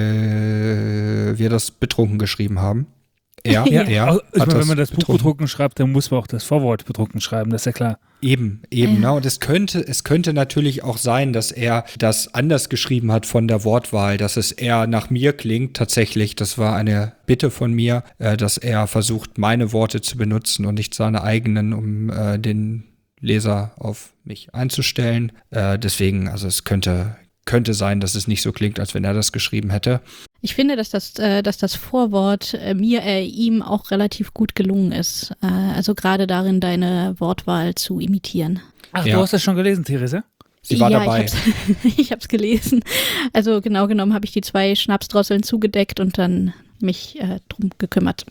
[SPEAKER 3] weil wir das betrunken geschrieben haben. Er,
[SPEAKER 2] Ja,
[SPEAKER 3] er
[SPEAKER 2] also, ich
[SPEAKER 3] hat
[SPEAKER 2] meine, wenn man das Buch
[SPEAKER 3] betrunken.
[SPEAKER 2] bedrucken schreibt, dann muss man auch das Vorwort bedrucken schreiben, das ist ja klar.
[SPEAKER 3] Eben, eben,
[SPEAKER 4] Ja.
[SPEAKER 3] ne? Und es könnte, es könnte natürlich auch sein, dass er das anders geschrieben hat von der Wortwahl, dass es eher nach mir klingt. Tatsächlich, das war eine Bitte von mir, äh, dass er versucht, meine Worte zu benutzen und nicht seine eigenen, um äh, den Leser auf mich einzustellen. Äh, deswegen, also es könnte könnte sein, dass es nicht so klingt, als wenn er das geschrieben hätte.
[SPEAKER 4] Ich finde, dass das, äh, dass das Vorwort äh, mir, äh, ihm auch relativ gut gelungen ist. Äh, also gerade darin, deine Wortwahl zu imitieren.
[SPEAKER 2] Ach,
[SPEAKER 3] Ja.
[SPEAKER 2] du hast das schon gelesen, Theresa?
[SPEAKER 3] Sie war
[SPEAKER 4] ja,
[SPEAKER 3] dabei.
[SPEAKER 4] Ich hab's, ich hab's gelesen. Also genau genommen habe ich die zwei Schnapsdrosseln zugedeckt und dann mich äh, drum gekümmert.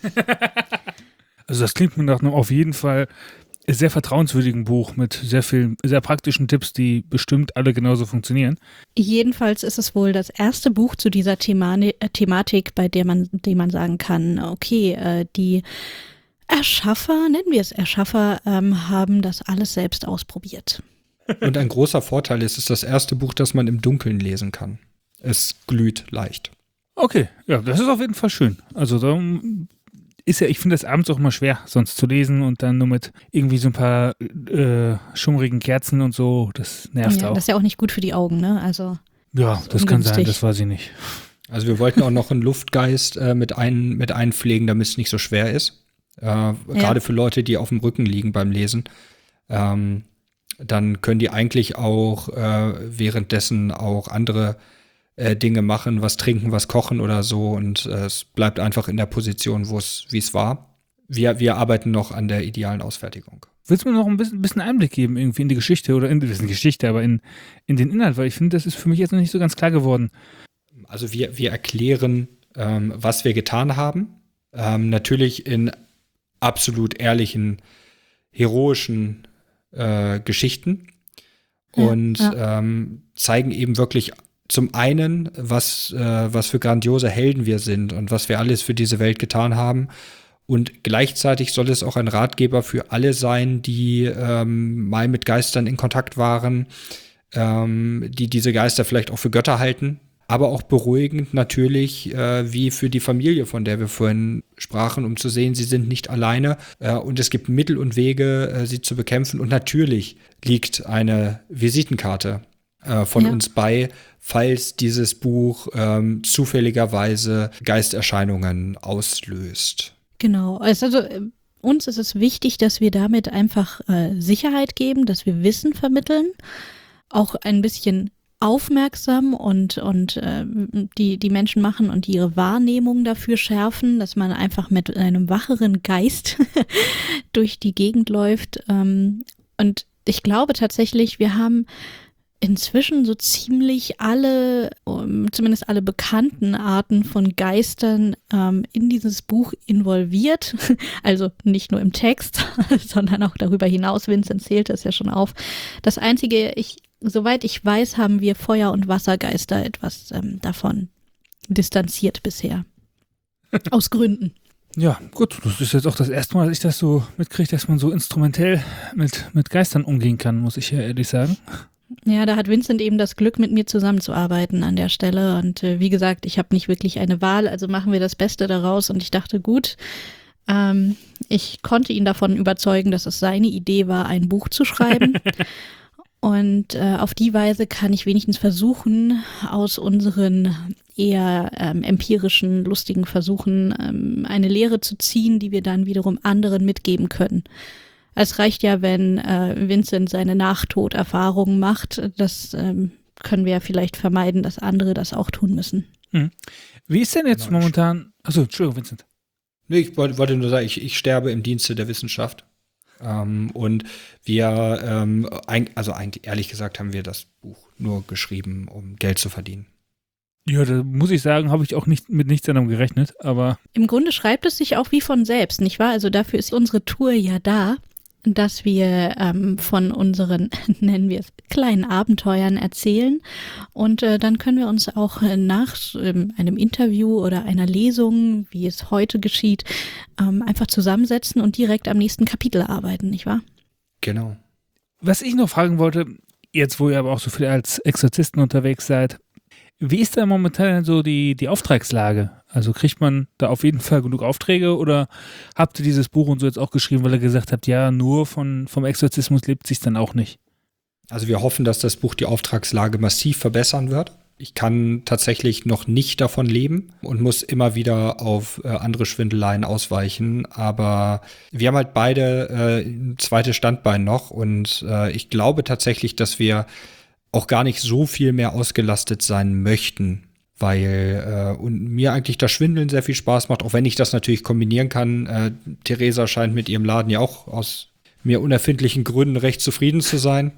[SPEAKER 2] Also das klingt mir nach einem auf jeden Fall sehr vertrauenswürdigen Buch mit sehr vielen, sehr praktischen Tipps, die bestimmt alle genauso funktionieren.
[SPEAKER 4] Jedenfalls ist es wohl das erste Buch zu dieser Themani- äh, Thematik, bei der man, dem man sagen kann, okay, äh, die Erschaffer, nennen wir es Erschaffer, ähm, haben das alles selbst ausprobiert.
[SPEAKER 3] Und ein großer Vorteil ist, es ist das erste Buch, das man im Dunkeln lesen kann. Es glüht leicht.
[SPEAKER 2] Okay, ja, das ist auf jeden Fall schön. Also darum ist ja, ich finde das abends auch immer schwer, sonst zu lesen und dann nur mit irgendwie so ein paar äh, schummrigen Kerzen und so, das nervt
[SPEAKER 4] Ja,
[SPEAKER 2] auch.
[SPEAKER 4] das ist ja auch nicht gut für die Augen, ne? Also
[SPEAKER 2] Ja,
[SPEAKER 4] ist
[SPEAKER 2] das kann sein,
[SPEAKER 4] ungünstig.
[SPEAKER 2] das weiß ich nicht.
[SPEAKER 3] Also wir wollten auch noch einen Luftgeist äh, mit, ein, mit einpflegen, damit es nicht so schwer ist. Äh, Gerade für Leute, die auf dem Rücken liegen beim Lesen. Ähm, dann können die eigentlich auch äh, währenddessen auch andere äh, Dinge machen, was trinken, was kochen oder so. Und äh, es bleibt einfach in der Position, wo es, wie es war. Wir, wir arbeiten noch an der idealen Ausfertigung.
[SPEAKER 2] Willst du mir noch ein bisschen, bisschen Einblick geben irgendwie in die Geschichte oder in, das ist eine Geschichte, aber in, in den Inhalt, weil ich finde, das ist für mich jetzt noch nicht so ganz klar geworden.
[SPEAKER 3] Also wir, wir erklären, ähm, was wir getan haben. Ähm, natürlich in absolut ehrlichen, heroischen äh, Geschichten.
[SPEAKER 4] Ja,
[SPEAKER 3] Und
[SPEAKER 4] ja.
[SPEAKER 3] ähm, zeigen eben wirklich zum einen, was, äh, was für grandiose Helden wir sind und was wir alles für diese Welt getan haben. Und gleichzeitig soll es auch ein Ratgeber für alle sein, die ähm, mal mit Geistern in Kontakt waren, ähm, die diese Geister vielleicht auch für Götter halten. Aber auch beruhigend natürlich, äh, wie für die Familie, von der wir vorhin sprachen, um zu sehen, sie sind nicht alleine äh, und es gibt Mittel und Wege, äh, sie zu bekämpfen. Und natürlich liegt eine Visitenkarte äh, von
[SPEAKER 4] Ja.
[SPEAKER 3] uns bei, falls dieses Buch ähm, zufälligerweise Geisterscheinungen auslöst.
[SPEAKER 4] Genau, also, also äh, uns ist es wichtig, dass wir damit einfach äh, Sicherheit geben, dass wir Wissen vermitteln, auch ein bisschen aufmerksam und, und äh, die, die Menschen machen und ihre Wahrnehmung dafür schärfen, dass man einfach mit einem wacheren Geist durch die Gegend läuft. Ähm, und ich glaube tatsächlich, wir haben inzwischen so ziemlich alle, um, zumindest alle bekannten Arten von Geistern ähm, in dieses Buch involviert. Also nicht nur im Text, sondern auch darüber hinaus. Vincent zählt das ja schon auf. Das Einzige, ich, soweit ich weiß, haben wir Feuer- und Wassergeister etwas ähm, davon distanziert bisher. Aus Gründen.
[SPEAKER 2] Ja, gut, das ist jetzt auch das erste Mal, dass ich das so mitkriege, dass man so instrumentell mit, mit Geistern umgehen kann, muss ich ja ehrlich sagen.
[SPEAKER 4] Ja, da hat Vincent eben das Glück, mit mir zusammenzuarbeiten an der Stelle. Und äh, wie gesagt, ich habe nicht wirklich eine Wahl, also machen wir das Beste daraus. Und ich dachte, gut, ähm, ich konnte ihn davon überzeugen, dass es seine Idee war, ein Buch zu schreiben. Und äh, auf die Weise kann ich wenigstens versuchen, aus unseren eher ähm, empirischen, lustigen Versuchen ähm, eine Lehre zu ziehen, die wir dann wiederum anderen mitgeben können. Es reicht ja, wenn äh, Vincent seine Nachtoderfahrungen macht. Das ähm, können wir ja vielleicht vermeiden, dass andere das auch tun müssen.
[SPEAKER 2] Hm. Wie ist denn jetzt
[SPEAKER 3] Genau.
[SPEAKER 2] momentan, achso, Entschuldigung, Vincent.
[SPEAKER 3] Nee, ich wollte wollte nur sagen, ich, ich sterbe im Dienste der Wissenschaft. Ähm, und wir, ähm, ein, also eigentlich ehrlich gesagt, haben wir das Buch nur geschrieben, um Geld zu verdienen.
[SPEAKER 2] Ja, da muss ich sagen, habe ich auch nicht mit nichts anderem gerechnet, aber
[SPEAKER 4] Im Grunde schreibt es sich auch wie von selbst, nicht wahr? Also dafür ist unsere Tour ja da, dass wir ähm, von unseren, nennen wir es, kleinen Abenteuern erzählen. Und äh, dann können wir uns auch äh, nach ähm, einem Interview oder einer Lesung, wie es heute geschieht, ähm, einfach zusammensetzen und direkt am nächsten Kapitel arbeiten, nicht wahr?
[SPEAKER 3] Genau.
[SPEAKER 2] was ich noch fragen wollte, jetzt wo ihr aber auch so viel als Exorzisten unterwegs seid, wie ist da momentan so die, die Auftragslage? Also kriegt man da auf jeden Fall genug Aufträge oder habt ihr dieses Buch und so jetzt auch geschrieben, weil ihr gesagt habt, ja, nur von, vom Exorzismus lebt sich dann auch nicht?
[SPEAKER 3] Also wir hoffen, dass das Buch die Auftragslage massiv verbessern wird. Ich kann tatsächlich noch nicht davon leben und muss immer wieder auf äh, andere Schwindeleien ausweichen. Aber wir haben halt beide äh, ein zweites Standbein noch und äh, ich glaube tatsächlich, dass wir auch gar nicht so viel mehr ausgelastet sein möchten, weil äh, und mir eigentlich das Schwindeln sehr viel Spaß macht, auch wenn ich das natürlich kombinieren kann. Äh, Theresa scheint mit ihrem Laden ja auch aus mir unerfindlichen Gründen recht zufrieden zu sein.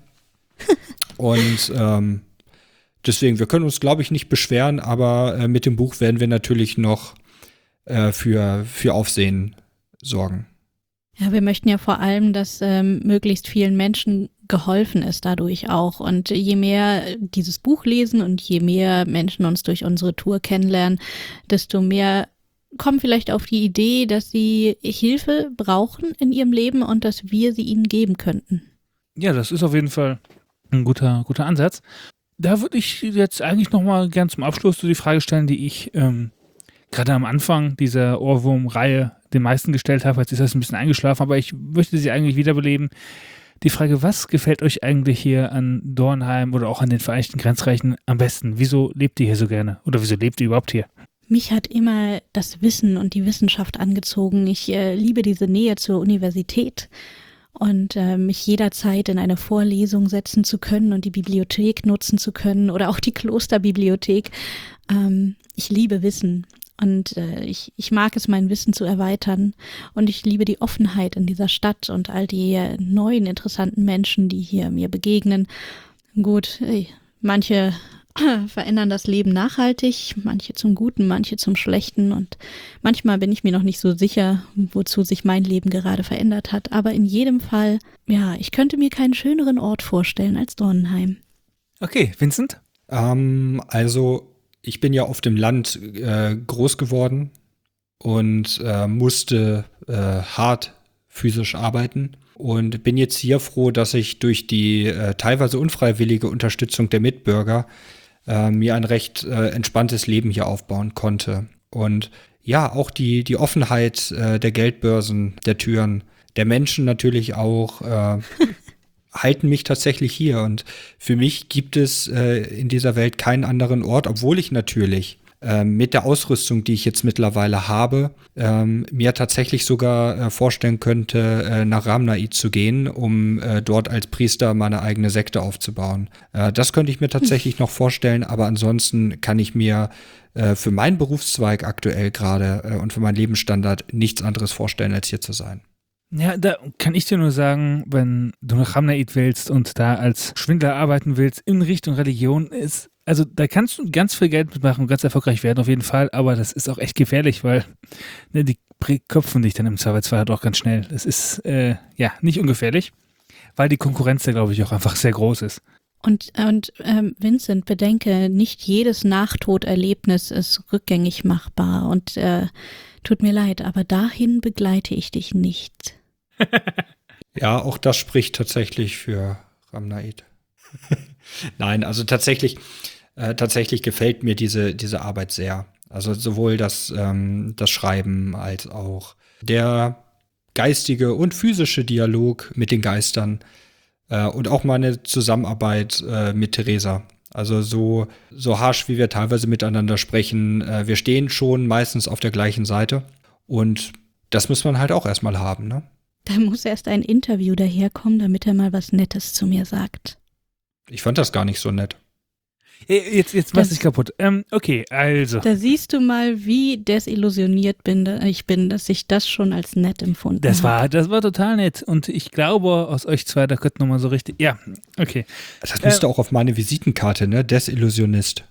[SPEAKER 3] Und ähm, deswegen, wir können uns, glaube ich, nicht beschweren, aber äh, mit dem Buch werden wir natürlich noch äh, für, für Aufsehen sorgen.
[SPEAKER 4] Ja, wir möchten ja vor allem, dass ähm, möglichst vielen Menschen geholfen ist dadurch auch. Und je mehr dieses Buch lesen und je mehr Menschen uns durch unsere Tour kennenlernen, desto mehr kommen vielleicht auf die Idee, dass sie Hilfe brauchen in ihrem Leben und dass wir sie ihnen geben könnten.
[SPEAKER 2] Ja, das ist auf jeden Fall ein guter, guter Ansatz. Da würde ich jetzt eigentlich nochmal gern zum Abschluss so die Frage stellen, die ich ähm, gerade am Anfang dieser Ohrwurm-Reihe den meisten gestellt habe. Jetzt ist das ein bisschen eingeschlafen, aber ich möchte sie eigentlich wiederbeleben. Die Frage, was gefällt euch eigentlich hier an Dornheim oder auch an den Vereinigten Grenzreichen am besten? Wieso lebt ihr hier so gerne? Oder wieso lebt ihr überhaupt hier?
[SPEAKER 4] Mich hat immer das Wissen und die Wissenschaft angezogen. Ich äh, liebe diese Nähe zur Universität und äh, mich jederzeit in eine Vorlesung setzen zu können und die Bibliothek nutzen zu können oder auch die Klosterbibliothek. Ähm, ich liebe Wissen. Und äh, ich, ich mag es, mein Wissen zu erweitern. Und ich liebe die Offenheit in dieser Stadt und all die äh, neuen, interessanten Menschen, die hier mir begegnen. Gut, äh, manche äh, verändern das Leben nachhaltig, manche zum Guten, manche zum Schlechten. Und manchmal bin ich mir noch nicht so sicher, wozu sich mein Leben gerade verändert hat. Aber in jedem Fall, ja, ich könnte mir keinen schöneren Ort vorstellen als Dornheim.
[SPEAKER 2] Okay, Vincent?
[SPEAKER 3] Ähm, also ich bin ja auf dem Land äh, groß geworden und äh, musste äh, hart physisch arbeiten und bin jetzt hier froh, dass ich durch die äh, teilweise unfreiwillige Unterstützung der Mitbürger äh, mir ein recht äh, entspanntes Leben hier aufbauen konnte. Und ja, auch die, die Offenheit äh, der Geldbörsen, der Türen, der Menschen natürlich auch äh, halten mich tatsächlich hier. Und für mich gibt es äh, in dieser Welt keinen anderen Ort, obwohl ich natürlich äh, mit der Ausrüstung, die ich jetzt mittlerweile habe, ähm, mir tatsächlich sogar äh, vorstellen könnte, äh, nach Ramnaid zu gehen, um äh, dort als Priester meine eigene Sekte aufzubauen. Äh, das könnte ich mir tatsächlich noch vorstellen, aber ansonsten kann ich mir äh, für meinen Berufszweig aktuell gerade äh, und für meinen Lebensstandard nichts anderes vorstellen, als hier zu sein.
[SPEAKER 2] Ja, da kann ich dir nur sagen, wenn du nach Ramnaid willst und da als Schwindler arbeiten willst in Richtung Religion, ist, also da kannst du ganz viel Geld mitmachen und ganz erfolgreich werden auf jeden Fall, aber das ist auch echt gefährlich, weil ne, die köpfen dich dann im Zweifelsfall halt auch ganz schnell. Das ist, äh, ja, nicht ungefährlich, weil die Konkurrenz da, glaube ich, auch einfach sehr groß ist.
[SPEAKER 4] Und, und ähm, Vincent, bedenke, nicht jedes Nachtoderlebnis ist rückgängig machbar und äh, tut mir leid, aber dahin begleite ich dich nicht.
[SPEAKER 3] Ja, auch das spricht tatsächlich für Ramnaid. Nein, also tatsächlich, äh, tatsächlich gefällt mir diese, diese Arbeit sehr. Also sowohl das, ähm, das Schreiben als auch der geistige und physische Dialog mit den Geistern äh, und auch meine Zusammenarbeit äh, mit Theresa. Also so, so harsch, wie wir teilweise miteinander sprechen, äh, wir stehen schon meistens auf der gleichen Seite und das muss man halt auch erstmal haben, ne?
[SPEAKER 4] Da muss erst ein Interview daherkommen, damit er mal was Nettes zu mir sagt.
[SPEAKER 3] Ich fand das gar nicht so nett.
[SPEAKER 2] Jetzt, jetzt machst du dich kaputt. Ähm, okay, also.
[SPEAKER 4] Da siehst du mal, wie desillusioniert bin, ich bin, dass ich das schon als nett empfunden
[SPEAKER 2] Das war,
[SPEAKER 4] habe.
[SPEAKER 2] das war total nett. Und ich glaube, aus euch zwei, da könnte nochmal so richtig. Ja, okay.
[SPEAKER 3] Das müsste äh, auch auf meine Visitenkarte, ne? Desillusionist.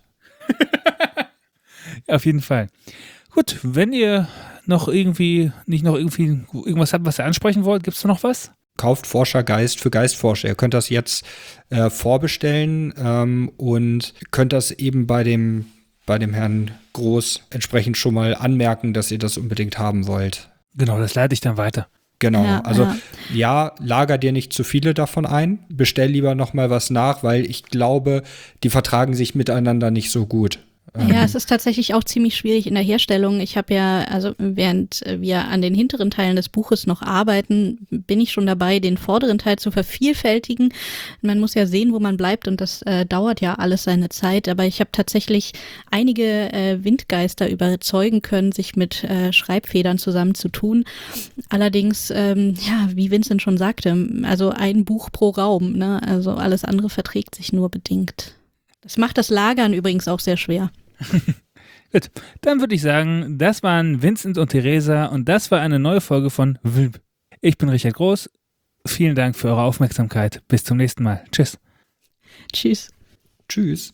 [SPEAKER 2] Auf jeden Fall. Gut, wenn ihr noch irgendwie, nicht noch irgendwie irgendwas habt, was ihr ansprechen wollt, gibt es noch was?
[SPEAKER 3] Kauft Forschergeist für Geistforscher. Ihr könnt das jetzt äh, vorbestellen ähm, und könnt das eben bei dem, bei dem Herrn Groß entsprechend schon mal anmerken, dass ihr das unbedingt haben wollt.
[SPEAKER 2] Genau, das leite ich dann weiter.
[SPEAKER 3] Genau,
[SPEAKER 4] ja,
[SPEAKER 3] also
[SPEAKER 4] ja.
[SPEAKER 3] ja, lager dir nicht zu viele davon ein. Bestell lieber noch mal was nach, weil ich glaube, die vertragen sich miteinander nicht so gut.
[SPEAKER 4] Ja, es ist tatsächlich auch ziemlich schwierig in der Herstellung. Ich habe ja, also während wir an den hinteren Teilen des Buches noch arbeiten, bin ich schon dabei, den vorderen Teil zu vervielfältigen. Man muss ja sehen, wo man bleibt und das äh, dauert ja alles seine Zeit. Aber ich habe tatsächlich einige äh, Windgeister überzeugen können, sich mit äh, Schreibfedern zusammenzutun. Allerdings, ähm, ja, wie Vincent schon sagte, also ein Buch pro Raum, ne? Also alles andere verträgt sich nur bedingt. Das macht das Lagern übrigens auch sehr schwer.
[SPEAKER 2] Gut, dann würde ich sagen, das waren Vincent und Theresa und das war eine neue Folge von Wülb. Ich bin Richard Groß. Vielen Dank für eure Aufmerksamkeit. Bis zum nächsten Mal. Tschüss.
[SPEAKER 4] Tschüss.
[SPEAKER 3] Tschüss.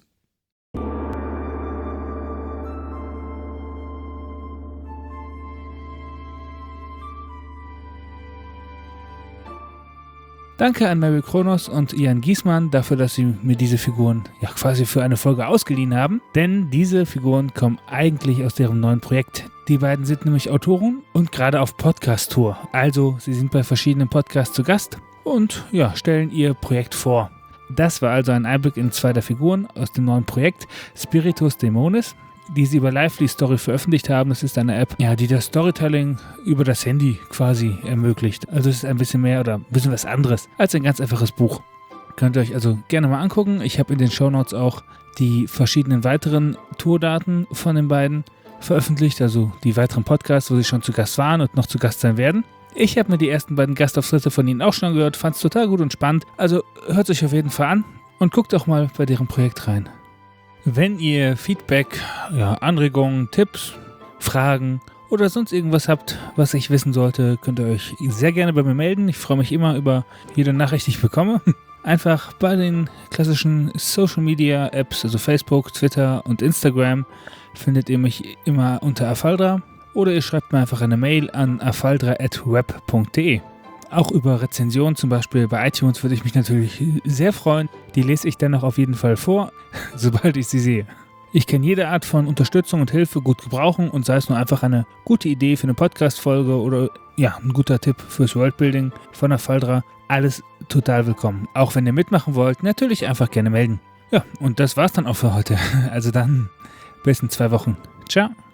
[SPEAKER 2] Danke an Mary Kronos und Ian Giesmann dafür, dass sie mir diese Figuren ja quasi für eine Folge ausgeliehen haben. Denn diese Figuren kommen eigentlich aus deren neuen Projekt. Die beiden sind nämlich Autoren und gerade auf Podcast-Tour. Also sie sind bei verschiedenen Podcasts zu Gast und ja, stellen ihr Projekt vor. Das war also ein Einblick in zwei der Figuren aus dem neuen Projekt Spiritus Dämonis, die sie über Lively Story veröffentlicht haben. Das ist eine App, ja, die das Storytelling über das Handy quasi ermöglicht. Also es ist ein bisschen mehr oder ein bisschen was anderes als ein ganz einfaches Buch. Könnt ihr euch also gerne mal angucken. Ich habe in den Shownotes auch die verschiedenen weiteren Tourdaten von den beiden veröffentlicht, also die weiteren Podcasts, wo sie schon zu Gast waren und noch zu Gast sein werden. Ich habe mir die ersten beiden Gastauftritte von ihnen auch schon gehört, fand es total gut und spannend. Also hört es euch auf jeden Fall an und guckt auch mal bei deren Projekt rein. Wenn ihr Feedback, ja, Anregungen, Tipps, Fragen oder sonst irgendwas habt, was ich wissen sollte, könnt ihr euch sehr gerne bei mir melden. Ich freue mich immer über jede Nachricht, die ich bekomme. Einfach bei den klassischen Social Media Apps, also Facebook, Twitter und Instagram, findet ihr mich immer unter Afaldra. Oder ihr schreibt mir einfach eine Mail an afaldra at web punkt de. Auch über Rezensionen, zum Beispiel bei iTunes, würde ich mich natürlich sehr freuen. Die lese ich dann auch auf jeden Fall vor, sobald ich sie sehe. Ich kann jede Art von Unterstützung und Hilfe gut gebrauchen und sei es nur einfach eine gute Idee für eine Podcast-Folge oder ja, ein guter Tipp fürs Worldbuilding von Afaldra. Alles total willkommen. Auch wenn ihr mitmachen wollt, natürlich einfach gerne melden. Ja, und das war's dann auch für heute. Also dann bis in zwei Wochen. Ciao.